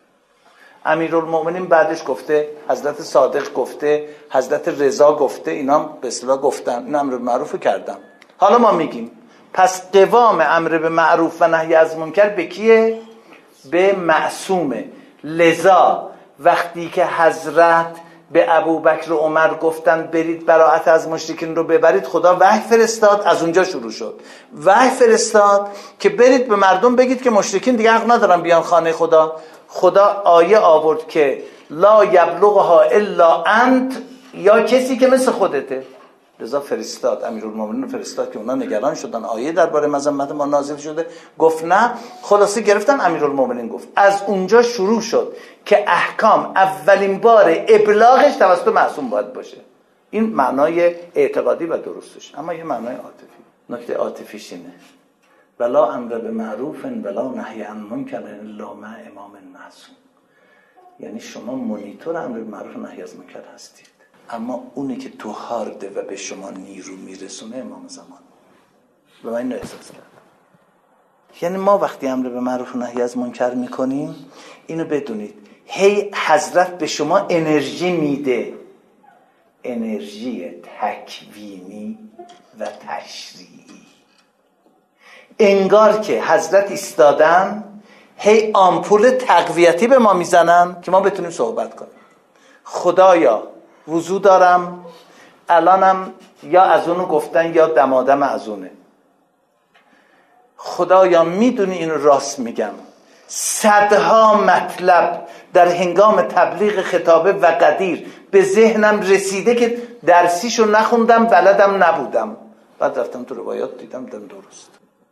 امیرالمومنین بعدش گفته، حضرت صادق گفته، حضرت رضا گفته، اینا هم به اصطلاح گفتن، این امر به معروف کردن. حالا ما میگیم پس قوام امر به معروف و نهی از منکر به کیه؟ به معصومه. لذا وقتی که حضرت به ابوبکر و عمر گفتن برید براءت از مشرکین رو ببرید، خدا وحی فرستاد، از اونجا شروع شد. وحی فرستاد که برید به مردم بگید که مشرکین دیگه حق ندارن بیان خانه خدا. خدا آیه آورد که لا یبلغها الا انت، یا کسی که مثل خودته. لذا فرستاد، امیرالمومنین فرستاد که اونا نگران شدن آیه درباره مذمت ما نازل شده، گفت نه، خلاصه گرفتن. امیرالمومنین گفت از اونجا شروع شد که احکام اولین بار ابلاغش توسط معصوم باید باشه. این معنای اعتقادی و درستش. اما یه معنای عاطفی، نکته عاطفیش اینه ولا امر به معروف ولا نهی عن منکر الا مع امام معصوم. یعنی شما مونیتور امر به معروف و نهی از منکر هستید، اما اونی که تو هارده و به شما نیرو میرسونه امام زمان. به من اینو احساس کردم. یعنی ما وقتی امر به معروف و نهی از منکر میکنیم، اینو بدونید هی حضرت به شما انرژی میده، انرژی تکوینی و تشریعی. انگار که حضرت ایستادن هی آمپول تقویتی به ما میزنن که ما بتونیم صحبت کنیم. خدایا وضو دارم الانم، یا از اونو گفتن یا دمادم از اونه. خدایا میدونی اینو راست میگم. صدها مطلب در هنگام تبلیغ خطابه و قدیر به ذهنم رسیده که درسیشو نخوندم، بلدم نبودم، بعد رفتم تو روایات دیدم دم درست.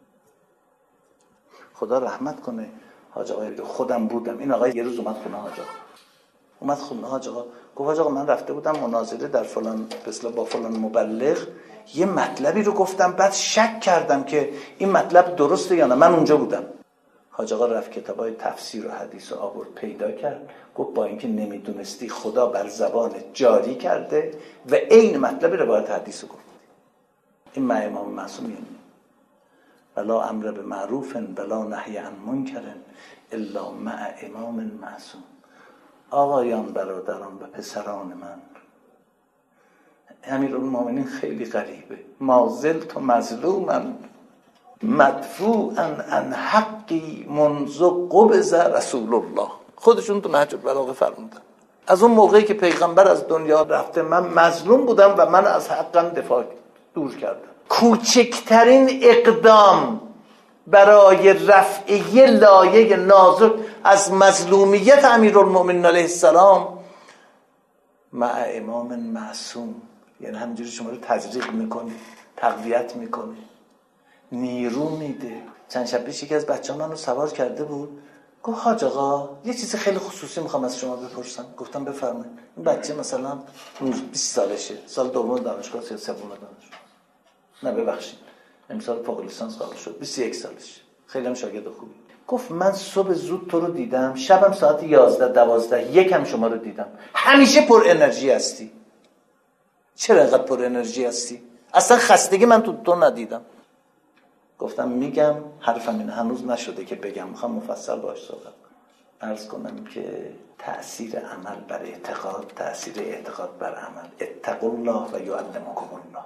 خدا رحمت کنه حاج آقای، خودم بودم. این آقای یه روز اومد خونه حاج آقا، اومد خونه حاج آقا، گفت حاج آقا من رفته بودم مناظره در فلان مثلا با فلان مبلغ، یه مطلبی رو گفتم، بعد شک کردم که این مطلب درسته یا نه. من اونجا بودم. حاج آقا رفت کتابای تفسیر و حدیث و آورد پیدا کرد، گفت با اینکه نمیدونستی خدا بر زبان جاری کرده و عین مطلب روایت حدیث رو گفت. این مع امام معصوم یعنی ولا امر به معروف ولا نهی عن منکر الا مع امام معصوم. آقایان، برادران و پسران من، امیرالمومنین خیلی غریبه. مازلت مظلوما مدفوعا عن حقی منذ قبض رسول الله. خودشون تو نهج البلاغه فرمودن از اون موقعی که پیغمبر از دنیا رفته من مظلوم بودم و من از حقم دفاع دور کردم. کوچکترین اقدام برای رفع یه لایه نازک از مظلومیت امیرالمومنین علیه السلام مع امام معصوم، یعنی همینجوری شما رو تزریق میکنه، تقویت میکنه، نیرو میده. چند شب پیش یکی از بچه‌ها منو سوار کرده بود، گفت حاج آقا یه چیز خیلی خصوصی میخوام از شما بپرسم. گفتم بفرمایید. این بچه مثلا بیست سالشه، سال دوم دانشگاه یا سوم دانشگاه، نه ببخشید امسال فوق لیسانس قبول شد، بیست و یک سالشه، خیلی هم شاگرد خوبی. گفت من صبح زود تو رو دیدم، شبم ساعت یازده دوازده یکم شما رو دیدم، همیشه پر انرژی هستی. چرا اینقدر پر انرژی هستی؟ اصلا خستگی من تو تو ندیدم. گفتم میگم، حرفم این هنوز نشده که بگم، میخوام مفصل باهاش صحبت کنم. عرض کنم که تأثیر عمل بر اعتقاد، تأثیر اعتقاد بر عمل. اتقوا الله و یعلمکم الله.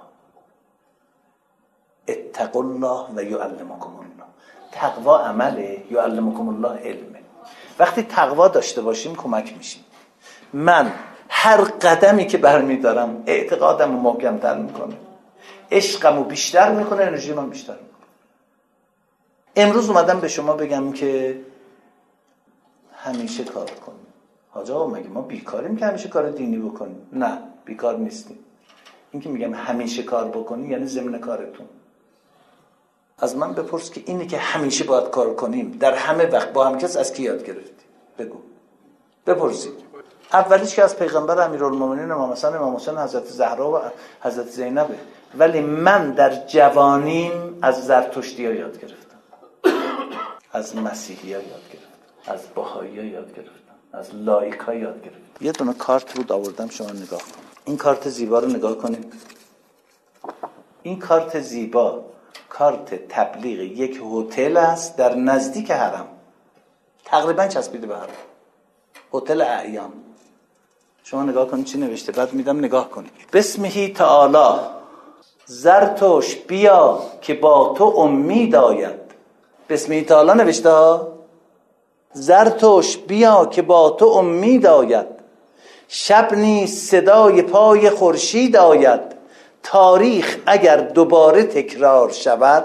اتقوا الله و یعلمکم الله. تقوا عمله، یعلمکم الله علمه. وقتی تقوا داشته باشیم کمک میشیم. من هر قدمی که برمیدارم اعتقادم رو محکم‌تر میکنه، عشقم رو بیشتر میکنه، انرژی من بیشتر میکنه. امروز اومدم به شما بگم که همیشه کار کنیم. حاج آقا مگه ما بیکاریم که همیشه کار دینی بکنیم؟ نه، بیکار نیستیم. این که میگم همیشه کار بکنی یعنی ضمن کارتون. از من بپرس که اینی که همیشه باید کار کنیم در همه وقت با هم کس از کی یاد گرفتی؟ بگو. بپرسید. اولیش که از پیغمبر امیرالمومنین امام حسن، امام حسین، حضرت زهرا و حضرت زینبه. ولی من در جوانیم از زرتشتی‌ها یاد گرفتم، از مسیحی‌ها یاد گرفتم، از بهائی‌ها یاد گرفتم، از لایک‌ها یاد گرفتم. یه دونه کارت بود آوردم، شما نگاه کن. این کارت زیبا رو نگاه کنید. این کارت زیبا کارت تبلیغ یک هتل است در نزدیک حرم، تقریبا چسبیده به حرم، هتل اعیان. شما نگاه کنید چی نوشته، بعد میدم نگاه کنید. بسمه تعالی زرتوش بیا که با تو امید آید. بسمه تعالی نوشته ها، زرتوش بیا که با تو امید آید. شب نیز صدای پای خورشید آید، تاریخ اگر دوباره تکرار شود،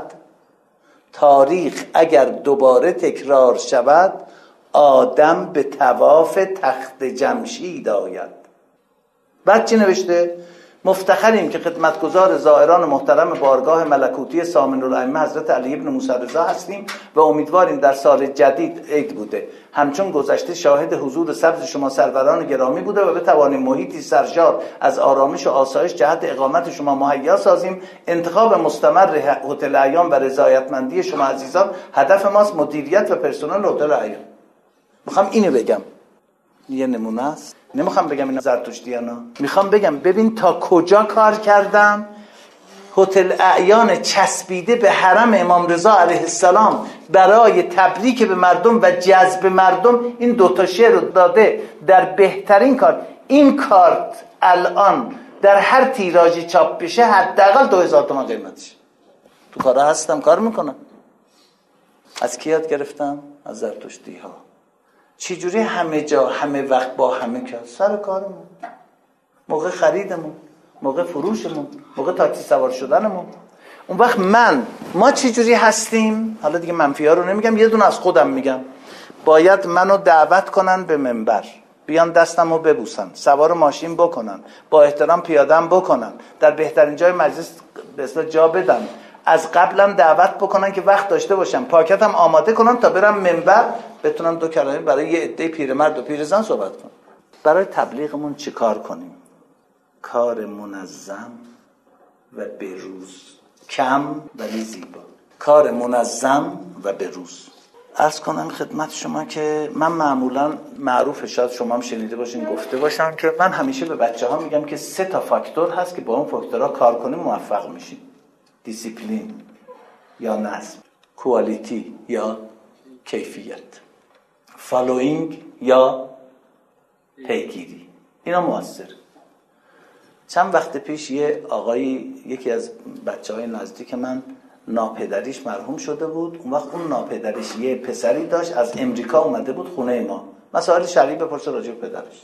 تاریخ اگر دوباره تکرار شود، آدم به طواف تخت جمشید آید. بعد چی نوشته؟ مفتخریم که خدمتگزار زائران محترم بارگاه ملکوتی سامن الائمه حضرت علی بن موسی رضا هستیم و امیدواریم در سال جدید عید بوده همچون گذشته شاهد حضور سبز شما سروران گرامی بوده و بتوانیم محیطی سرشار از آرامش و آسایش جهت اقامت شما مهیا سازیم. انتخاب مستمر هتل ایام و رضایتمندی شما عزیزان هدف ماست. مدیریت و پرسنل هتل ایام. میخوام اینو بگم، یه نمونه است، نمیخوام بگم اینا زرتشتیانا، میخوام بگم ببین تا کجا کار کردم. هتل اعیان چسبیده به حرم امام رضا علیه السلام برای تبریک به مردم و جذب مردم این دوتا شعر رو داده در بهترین کارت. این کارت الان در هر تیراژی چاپ بشه حداقل دو هزار تومان قیمتش. تو کارا هستم، کار میکنم. از کی یاد گرفتم؟ از زرتشتی ها. چی جوری همه جا همه وقت با همه کار، سر کارمون، موقع خریدمون، موقع فروشمون، موقع تاکسی سوار شدنمون. اون وقت من ما چی جوری هستیم؟ حالا دیگه منفی ها رو نمیگم، یه دونه از خودم میگم. باید منو دعوت کنن به منبر، بیان دستمو ببوسن، سوار ماشین بکنن، با احترام پیاده‌ام بکنن، در بهترین جای مجلس به اصطلاح جا بدن، از قبلم دعوت بکنن که وقت داشته باشم، پاکتم آماده کنم تا برم منبر بتونم دو کلمه برای یه عده پیرمرد و پیرزن صحبت کنم. برای تبلیغمون چی کار کنیم؟ کار منظم و بروز، کم ولی زیبا. کار منظم و بروز. عرض کنم خدمت شما که من معمولا معروفه، شاید شما هم شنیده باشین گفته باشن که من همیشه به بچه ها میگم که سه تا فاکتور هست که با اون فاکتورها کار کنیم موفق میشیم. دیسیپلین یا نظم، کوالیتی یا کیفیت، فالوینگ یا پیگیری. اینا موثر. چند وقت پیش یه آقایی، یکی از بچه‌های نزدیک من، ناپدریش مرحوم شده بود. اون وقت اون ناپدریش یه پسری داشت از امریکا اومده بود خونه ما، مسائل شرعی بپرسه راجع به پدرش.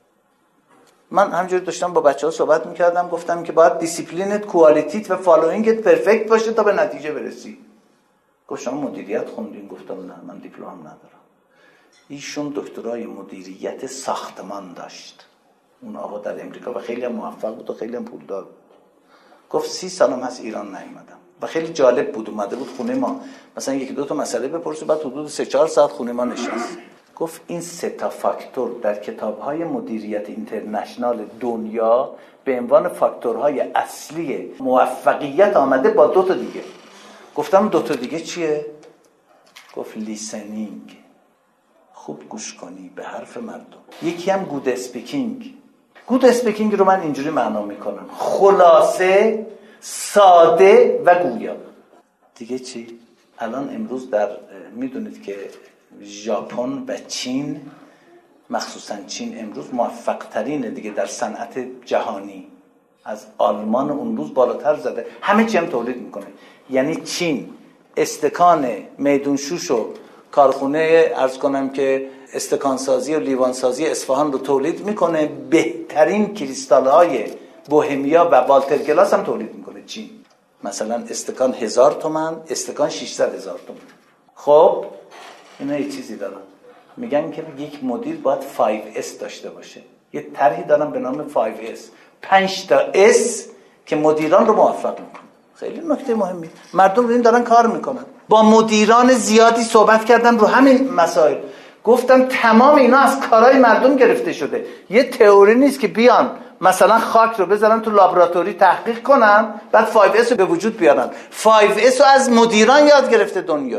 من همینجوری داشتم با بچه‌ها صحبت می‌کردم، گفتم که باید دیسیپلینت، کوالیتیت و فالوینگت پرفکت باشه تا به نتیجه برسی. گفت شما مدیریت خوندین؟ گفتم نه، من دیپلم ندارم. ایشون دکترای مدیریت ساختمان داشت. اون آقا در امریکا و خیلی هم موفق بود و خیلی هم پولدار بود. گفت سی سالم هست ایران نیومدم و خیلی جالب بود، اومده بود خونه ما، مثلا یکی دو تا مسئله بپرسه، بعد حدود سه چهار ساعت خونه ما نشست. گفت این سه تا فاکتور در کتاب‌های مدیریت اینترنشنال دنیا به عنوان فاکتورهای اصلی موفقیت آمده با دو تا دیگه. گفتم دو تا دیگه چیه؟ گفت لیسنینگ، خوب گوش کنی به حرف مردم. یکی هم گود اسپیکینگ. گود اسپیکینگ رو من اینجوری معنا میکنم: خلاصه، ساده و گویا. دیگه چی؟ الان امروز در میدونید که ژاپن و چین، مخصوصا چین امروز موفق ترینه دیگه در صنعت جهانی، از آلمان اون روز بالاتر زده، همه چی هم تولید میکنه. یعنی چین استکان میدون شوش و کارخونه عرض کنم که استکانسازی و لیوانسازی اصفهان رو تولید میکنه، بهترین کریستال های بوهمیا و والتر گلاس هم تولید میکنه چین. مثلا استکان هزار تومن، استکان ششصد هزار تومن. خب اینا یه چیزی دارن، میگن که یک مدیر باید پنج اس داشته باشه. یه طرحی دارن به نام پنج اس، پنج تا اس که مدیران رو موفق میکنه. خیلی نکته مهمی. مردم رو این دارن کار میکنن. با مدیران زیادی صحبت کردم رو همین مسائل، گفتم تمام اینا از کارهای مردم گرفته شده. یه تئوری نیست که بیان مثلا خاک رو بذارن تو لابراتوری تحقیق کنن بعد پنج اس رو به وجود بیارن. پنج اس رو از مدیران یاد گرفته دنیا.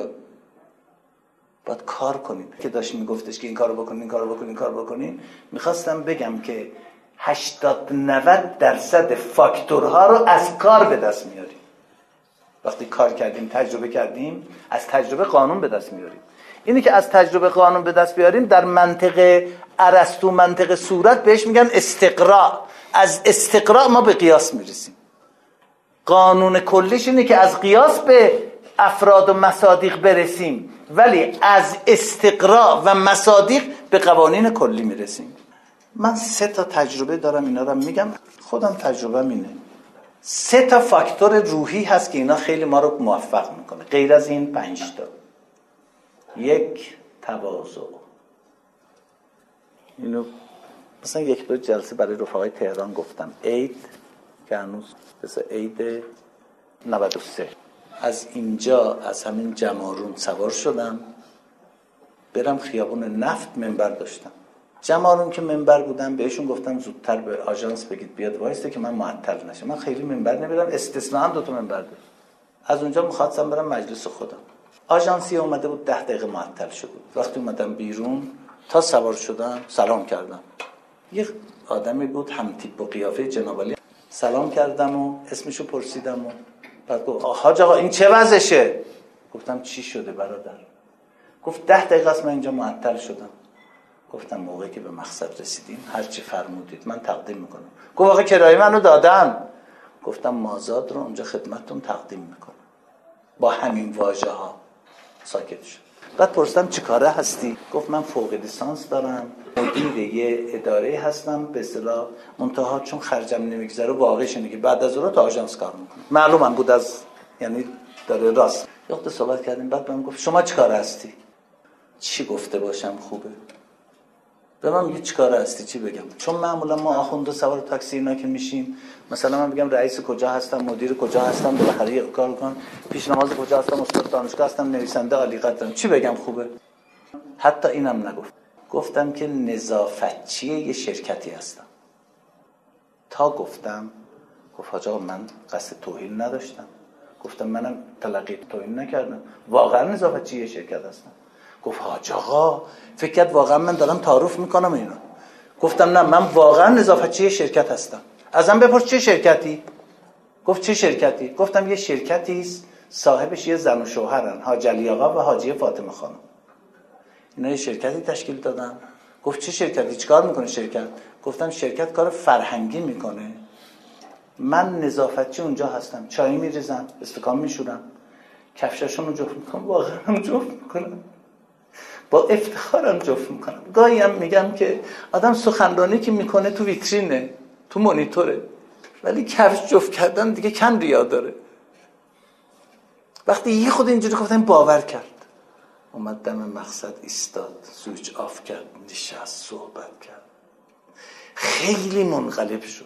باید کار کنید. که داشت میگفتش که این کارو بکنین، این کارو بکنین، این کارو بکنین، میخواستم بگم که هشتاد نود درصد فاکتورها رو از کار به دست میاریم. وقتی کار کردیم، تجربه کردیم، از تجربه قانون به دست میاریم. اینی که از تجربه قانون به دست بیاریم در منطق ارسطو، منطق صورت، بهش میگن استقراء. از استقراء ما به قیاس میرسیم. قانون کلیش اینه که از قیاس به افراد و مصادیق برسیم، ولی از استقراء و مصادیق به قوانین کلی میرسیم. من سه تا تجربه دارم، اینا رو میگم، خودم تجربه مینه. سه تا فاکتور روحی هست که اینا خیلی ما رو موفق میکنه، غیر از این پنج تا. یک، تواضع. اینو مثلا یک دو جلسه برای رفقای تهران گفتم. عید که هنوز مثلا عید نود و سه، از اینجا از همین جمارون سوار شدم برم خیابون نفت، منبر داشتم. جمارون که منبر بودم بهشون گفتم زودتر به آژانس بگید بیاد وایسته که من معطل نشم. من خیلی منبر نمیرم، استثناء دو تا منبر دارم. از اونجا می‌خواستم برم مجلس خودم. آژانسی اومده بود، ده دقیقه معطل شده بود. وقتی اومدم بیرون تا سوار شدم سلام کردم. یه آدمی بود هم تیپ و قیافه جناب علی، سلام کردم و اسمشو پرسیدم و بعد گفت حاج آقا این چه وضعشه؟ گفتم چی شده برادر؟ گفت ده دقیقه است من اینجا معطل شدم. گفتم موقعی که به مقصد رسیدیم هر چی فرمودید من تقدیم میکنم. گفت آقا کرایه منو دادن. گفتم مازاد رو اونجا خدمتتون تقدیم میکنم. با همین واژه ها ساکت شد. بعد پرسیدم چی کاره هستی؟ گفت من فوق لیسانس دارم، مدیر یه اداره هستم، به اصطلاح منتها چون خرجم نمیگذره واقعش اینه که بعد از اون تو آژانس کار میکنم. معلومم بود از یعنی داره راست. وقتی صحبت کردیم بعد بهم گفت شما چی کاره هستی؟ چی گفته باشم خوبه؟ به من میگه چی کاره هستی چی بگم؟ چون معمولا ما آخونده سوار تاکسی اینا که میشیم، مثلا من بگم رئیس کجا هستم، مدیر کجا هستم، بالاخره یه کار کنم، پیش نماز کجا هستم، استاد دانشگاه هستم، نویسنده عالی قدرم، چی بگم خوبه؟ حتی اینم نگفت. گفتم که نظافتچی یه شرکتی هستم. تا گفتم گفت حاج آقا من قصد توهین نداشتم. گفتم منم تلقی توهین نکردم، واقعا نظافتچی یه شرکت هستم. گفت حاج آقا فکر کرد واقعا من دارم تعارف میکنم اینو. گفتم نه من واقعا نظافتچی شرکت هستم. ازم بپرس چه شرکتی؟ گفت چه شرکتی؟ گفتم یه شرکتی است صاحبش یه زن و شوهرن، حاج علی آقا و حاجیه فاطمه خانم. اینا یه شرکتی تشکیل دادن. گفت چه شرکتی؟ چیکار میکنه شرکت؟ گفتم شرکت کار فرهنگی میکنه، من نظافتچی اونجا هستم، چای میریزم، استکان میشورم، کفشاشون رو جفت میکنم، واقعا هم جفت میکنم، با افتخارم جفت میکنم. گاهی هم میگم که آدم سخنرانی که میکنه تو ویترینه، تو مانیتوره، ولی کفش جفت کردن دیگه کم ریا داره. وقتی یه خود اینجوری گفتم باور کرد، اومد دم مقصد ایستاد، سویچ آف کرد، نشست، صحبت کرد، خیلی منقلب شد،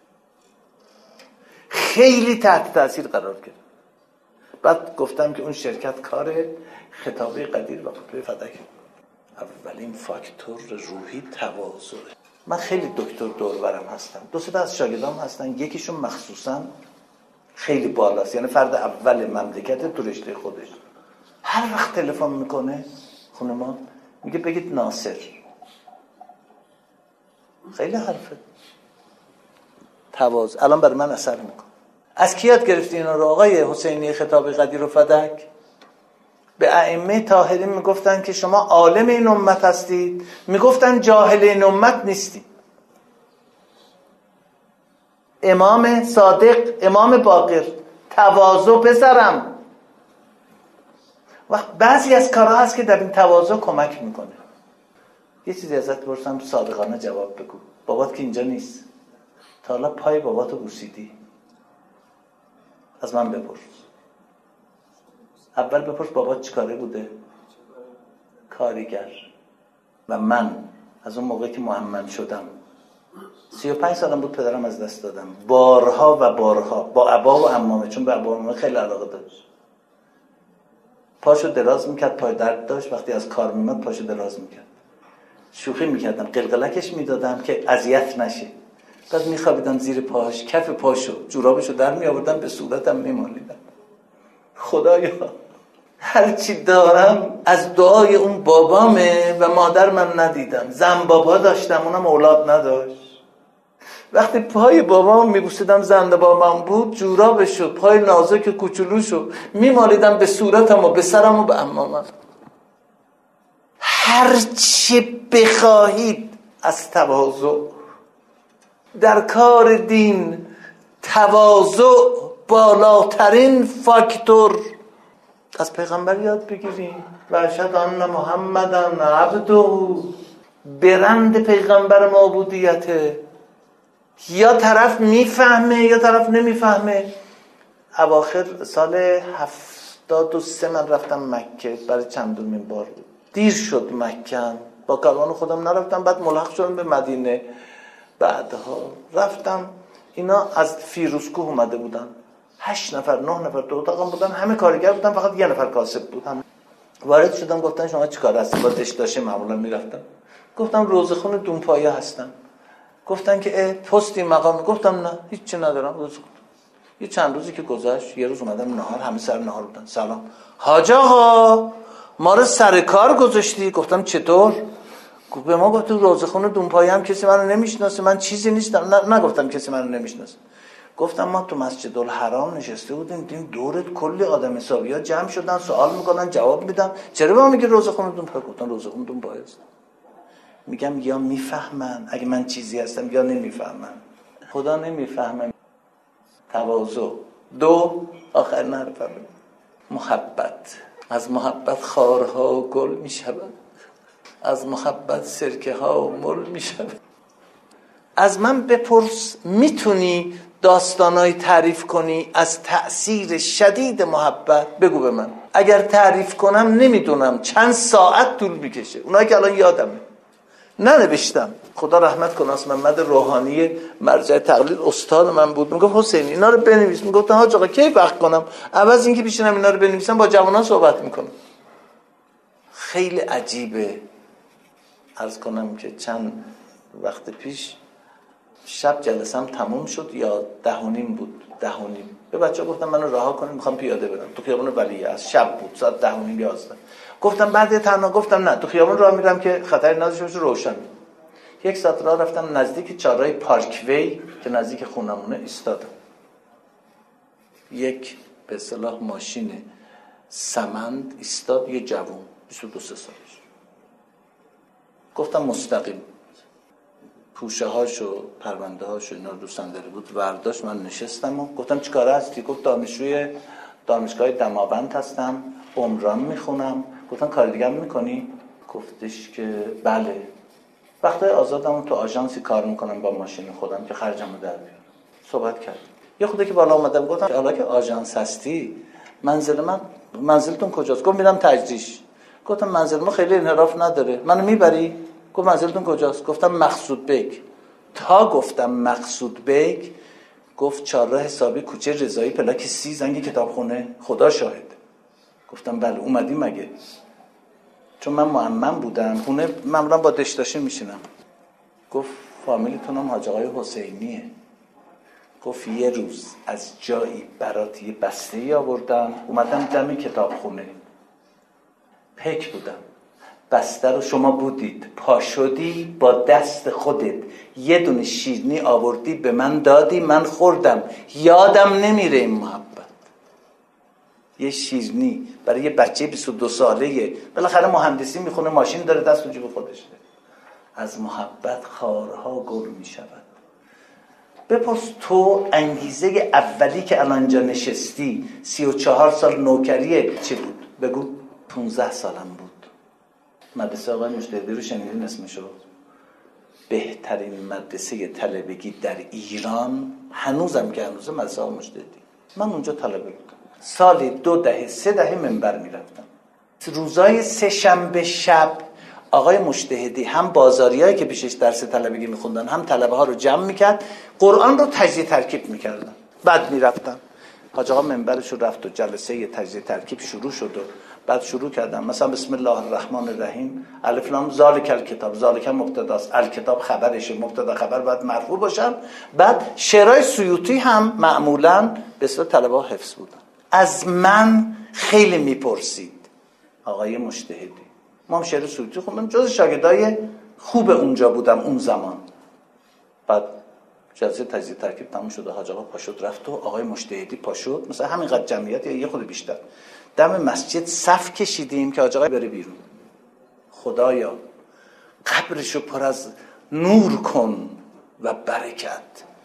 خیلی تحت تاثیر قرار گرفت. بعد گفتم که اون شرکت کار خطابه قدیر و قطبه فدک. اولین فاکتور روحی تواضع. من خیلی دکتر دور برم هستم، دو سه تا از شاگردام هستن، یکیشون مخصوصا خیلی بالاست، یعنی فرد اول مملکت تو رشته خودش. هر وقت تلفن میکنه خونه ما میگه بگید ناصر. خیلی حرفه تواضع. الان برای من اثر میکنه. از کی یاد گرفتی اینا رو؟ آقای حسینی خطاب قدیر و فدک به ائمه طاهرین میگفتن که شما عالم این امت هستید، میگفتن جاهل این امت نیستید. امام صادق، امام باقر، تواضع پسرم. وقت بعضی از کارها هست که در این تواضع کمک میکنه. یه چیزی ازت پرسم صادقانه جواب بگو. بابات که اینجا نیست، تا حالا پای باباتو بوسیدی؟ از من بپرس. اول بپرس بابات چیکاره بوده؟ کارگر. و من از اون موقعی که محمد شدم سی و پنج سالم بود پدرم از دست دادم، بارها و بارها با ابا و عمامه، چون به ابا و عمامه خیلی علاقه داشت، پاشو دراز میکرد، پای درد داشت، وقتی از کار میمد پاشو دراز میکرد، شوخی میکردم، قلقلکش میدادم که اذیت نشه، بعد میخوابیدم زیر پاش، کف پاشو جورابشو در میآوردم به صورتم میمالیدم. خدایا هرچی دارم از دعای اون بابامه و مادر من ندیدم. زن بابا داشتم، اونم اولاد نداشت. وقتی پای بابام میبوسیدم، زنده بابام بود، جورابشو، پای نازک کوچولوشو میمالیدم به صورتم و به سرم و به عمامم. هرچی بخواهید از تواضع در کار دین، تواضع بالاترین فاکتور. از پیغمبر یاد بگیریم. و اشهد ان محمدن عبده. برند پیغمبر معبودیته، یا طرف میفهمه یا طرف نمیفهمه. اواخر سال هفتاد و سه من رفتم مکه برای چندمین بار. دیر شد مکه، با کاروان خودم نرفتم، بعد ملحق شدم به مدینه. بعدها رفتم، اینا از فیروزکوه اومده بودن، هشت نفر نه نفر تو اتاقم بودن، همه کارگر بودن، فقط یه نفر کاسب بود. هم وارد شدم، گفتن شما چیکار هستی؟ با دشداشه معمولا میرفتم. گفتم روزخون دونپایه هستم. گفتن که پستی مقام. گفتم نه هیچی ندارم. روزخون. یه چند روزی که گذشت، یه روز اومدم نهار، همه سر نهار بودن. سلام حاج آقا، ما رو سر کار گذاشتی. گفتم چطور؟ گفت به ما گفت تو روزخون دونپایه هم کسی منو نمیشناسه. من چیزی نیستم. نه نگفتم کسی منو نمیشناسه. گفتم ما تو مسجد الحرام نشسته بودیم، دیدیم دورت کلی آدم حسابی ها جمع شدن، سوال میکنن جواب میدم. چرا به ما میگی روزخون دونپایه؟ گفتم روزخون دونپایه است. میگم یا میفهمن اگه من چیزی هستم یا نمیفهمن. خدا نمیفهمه. تواضع. دو آخر نرفم. محبت. از محبت خارها گل میشود، از محبت سرکه ها مل میشود. از من بپرس میتونی داستانای تعریف کنی از تأثیر شدید محبت؟ بگو به من. اگر تعریف کنم نمیدونم چند ساعت طول میکشه. اونایی که الان یادمه ننوشتم. خدا رحمت کنه اسم محمد روحانی مرجع تقلید استاد من بود. میگفت حسین اینا رو بنویس. میگفتم حاج آقا کی وقت کنم؟ عوض اینکه بشینم اینا رو بنویسم با جوانان صحبت میکنم. خیلی عجیبه. عرض کنم که چند وقت پیش شب جلسم تموم شد یا ده و نیم بود، ده و نیم. به بچه‌ها گفتم منو رها کنید میخوام پیاده برم تو خیابون ولیعصر. از شب بود، ساعت ده و نیم یازده. گفتم بعد تنها گفتم نه تو خیابون راه میرم که خطری نداشته باشه، روشن. یک ساعت راه رفتم نزدیک چهارراه پارک وی که نزدیک خونمونه ایستادم. یک به اصطلاح ماشین سمند ایستاد، یه جوون بیست و دو سالش. گفتم مستقیم. پوشه هاشو پرونده هاشو اینا رو رو صندلی بود برداشت. من نشستم و گفتم چیکار هستی؟ گفت دانشجوی دانشگاه دماوند هستم، عمران میخونم. گفتم کار دیگه هم میکنی؟ گفتش که بله، وقتای آزادم تو آژانسی کار میکنم با ماشین خودم که خرجمو در بیارم. صحبت کرد. یه خودی که بالا اومدم گفتم حالا که آژانس هستی منزل من، منزلتون کجاست؟ گفت میرم تجریش. گفتم منزل ما خیلی انحراف نداره، منو میبری؟ گفت منزلتون کجاست؟ گفتم مقصود بیگ. تا گفتم مقصود بیگ گفت چهارراه حسابی کوچه رضایی پلاک سی زنگ کتابخونه. خدا شاهد. گفتم بله اومدی مگه؟ چون من معمم بودم خونه معمولا با دشداشه میشینم. گفت فامیلتون هم حاج آقای حسینیه. گفت یه روز از جایی برات یه بسته‌ای آوردم اومدم دم کتابخونه، پک بودم، بسته رو شما بودید، پا شدی با دست خودت یه دونه شیرینی آوردی به من دادی، من خوردم، یادم نمیره این محبت. یه شیرینی برای یه بچه بیست و دو ساله بالاخره مهندسی میخونه، ماشین داره، دست تو جیب خودشه. از محبت خارها گل میشود. بپرس تو انگیزه اولی که الانجا نشستی سی و چهار سال نوکریه چه بود؟ بگو. پونزده سالم بود. مدرسه آقای مجتهدی رو شنیدین اسمشو؟ بهترین مدرسه طلبگی در ایران هنوزم که هنوزه مدرسه آقای مجتهدی. من اونجا طلبه بودم. سالی دو دهه سه دهه منبر میرفتم. روزای سه شنبه شب آقای مجتهدی هم بازاریایی که پیشش درس طلبگی میخوندن هم طلبه ها رو جمع میکرد، قرآن رو تجزیه ترکیب میکردن. بعد میرفتن حاج آقا منبرش رو رفت و جلسه تجزیه ترکیب شروع شد و بعد شروع کردم مثلا بسم الله الرحمن الرحیم الف لام ذالک الکتاب، ذالک مبتداست، الکتاب خبرشه، مبتدا خبر باید مرفوع باشن. بعد شعرهای سیوطی هم معمولا به اصطلاح طلبه ها حفظ بودن. از من خیلی میپرسید آقای مجتهدی. ما هم شعر سیوطی خوندم، جز شاگردای خوب اونجا بودم اون زمان. بعد جلسه تجزیه ترکیب تموم شد و حاج آقا پاشد رفت و آقای مجتهدی پاشد، مثلا همینقدر جمعیت یا یه خود بیشتر، دم مسجد صف کشیدیم که حاج آقا بره بیرون. خدایا قبرشو پر از نور کن و برکت.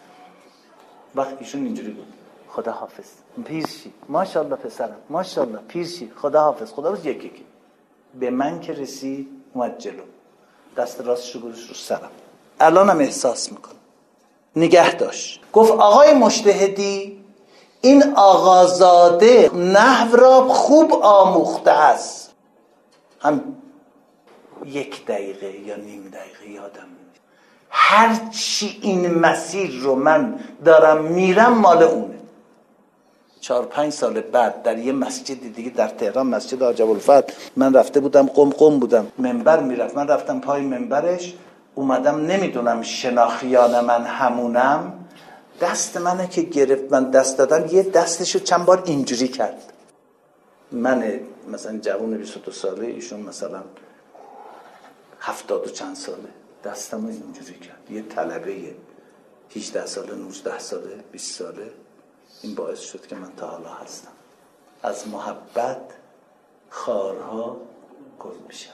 وقت ایشون اینجوری بود خدا حافظ پیرشی، ماشاءالله پسرم، ماشاءالله پیرشی، خدا حافظ، خدا روز یکی یکی. به من که رسید اومد جلو، دست راستشو گذاشت رو سرم. الانم احساس میکنم. نگه داشت. گفت آقای مجتهدی، این آقازاده نحو را خوب آموخته است. هم یک دقیقه یا نیم دقیقه یادم نمیاد. هر چی این مسیر رو من دارم میرم مال اونه. چهار پنج سال بعد در یه مسجد دیگه در تهران، مسجد حاج ابوالفتح، من رفته بودم، قم قم بودم، منبر میرفت، من رفتم پای منبرش، اومدم نمیدونم شناخیان من همونم، دست منه که گرفت، من دست دادم، یه دستشو چند بار اینجوری کرد. من مثلا جوان بیست و دو ساله، ایشون مثلا هفتاد و چند ساله، دستمو اینجوری کرد. یه طلبه هجده ساله، نوزده ساله، بیست ساله. این باعث شد که من تا حالا هستم. از محبت خارها گل میشود.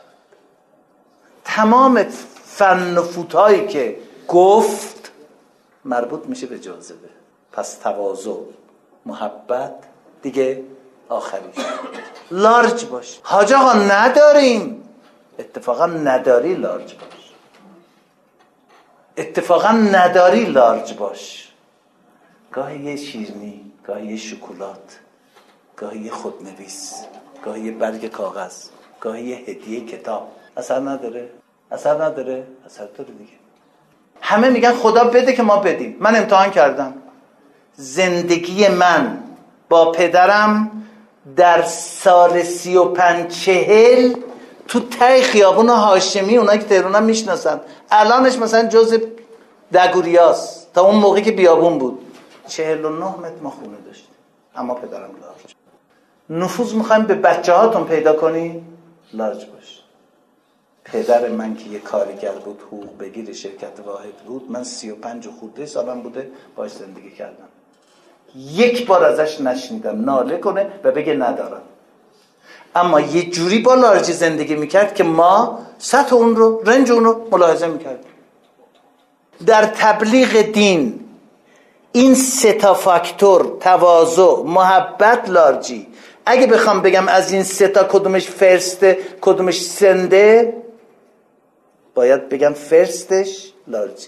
تمام فن و فوتهایی که گفت مربوط میشه به جاذبه. پس تواضع، محبت دیگه آخریش. لارج باش. حاج آقا نداریم. اتفاقا نداری لارج باش. اتفاقا نداری لارج باش. گاهی یه شیرینی، گاهی یه شکلات، گاهی یه خودنویس، گاهی یه برگ کاغذ، گاهی یه هدیه کتاب اثر نداره؟ اثر نداره؟ اثر داره دیگه. همه میگن خدا بده که ما بدیم. من امتحان کردم. زندگی من با پدرم در سال سی و پنج چهل تو ته خیابون هاشمی، اونایی که تهرانم میشناسن، الانش مثلا جز دگوریاست، تا اون موقعی که بیابون بود، چهل و نه متر ما خونه داشتیم. اما پدرم لارج. نفوذ میخوایم به بچه هاتون پیدا کنی؟ لارج باش. پدر من که یه کارگر بود، حقوق بگیر شرکت واحد بود، من سی و پنج خورده سالم بوده باش زندگی کردم. یک بار ازش نشنیدم ناله کنه و بگه ندارم. اما یه جوری با لارجی زندگی میکرد که ما سطح اون رو، رنج اون رو ملاحظه میکردیم. در تبلیغ دین این سه تا فاکتور، تواضع، محبت، لارجی، اگه بخوام بگم از این سه تا کدومش فرسته کدومش سنده، باید بگم فرستش لارجی.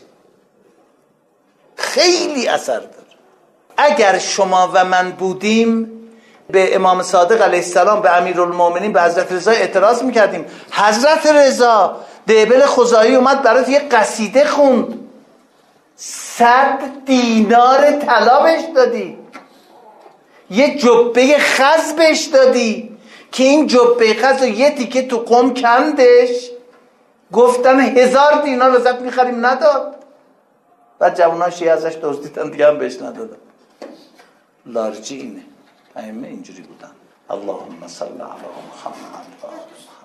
خیلی اثر داره. اگر شما و من بودیم به امام صادق علیه السلام، به امیرالمومنین، به حضرت رضا اعتراض میکردیم. حضرت رضا دیبل خزاعی اومد برات یه قصیده خوند، صد دینار طلا بهش دادی، یه جبه خز بهش دادی که این جبه خز رو یه تیکه تو قم کندش، گفتن هزار دینار ازت میخریم، نداد. بعد جوانان شیعه ازش دزدیدن دیگه هم بهش ندادن. لارجی اینه. ائمه اینجوری بودن. اللهم صل علی محمد.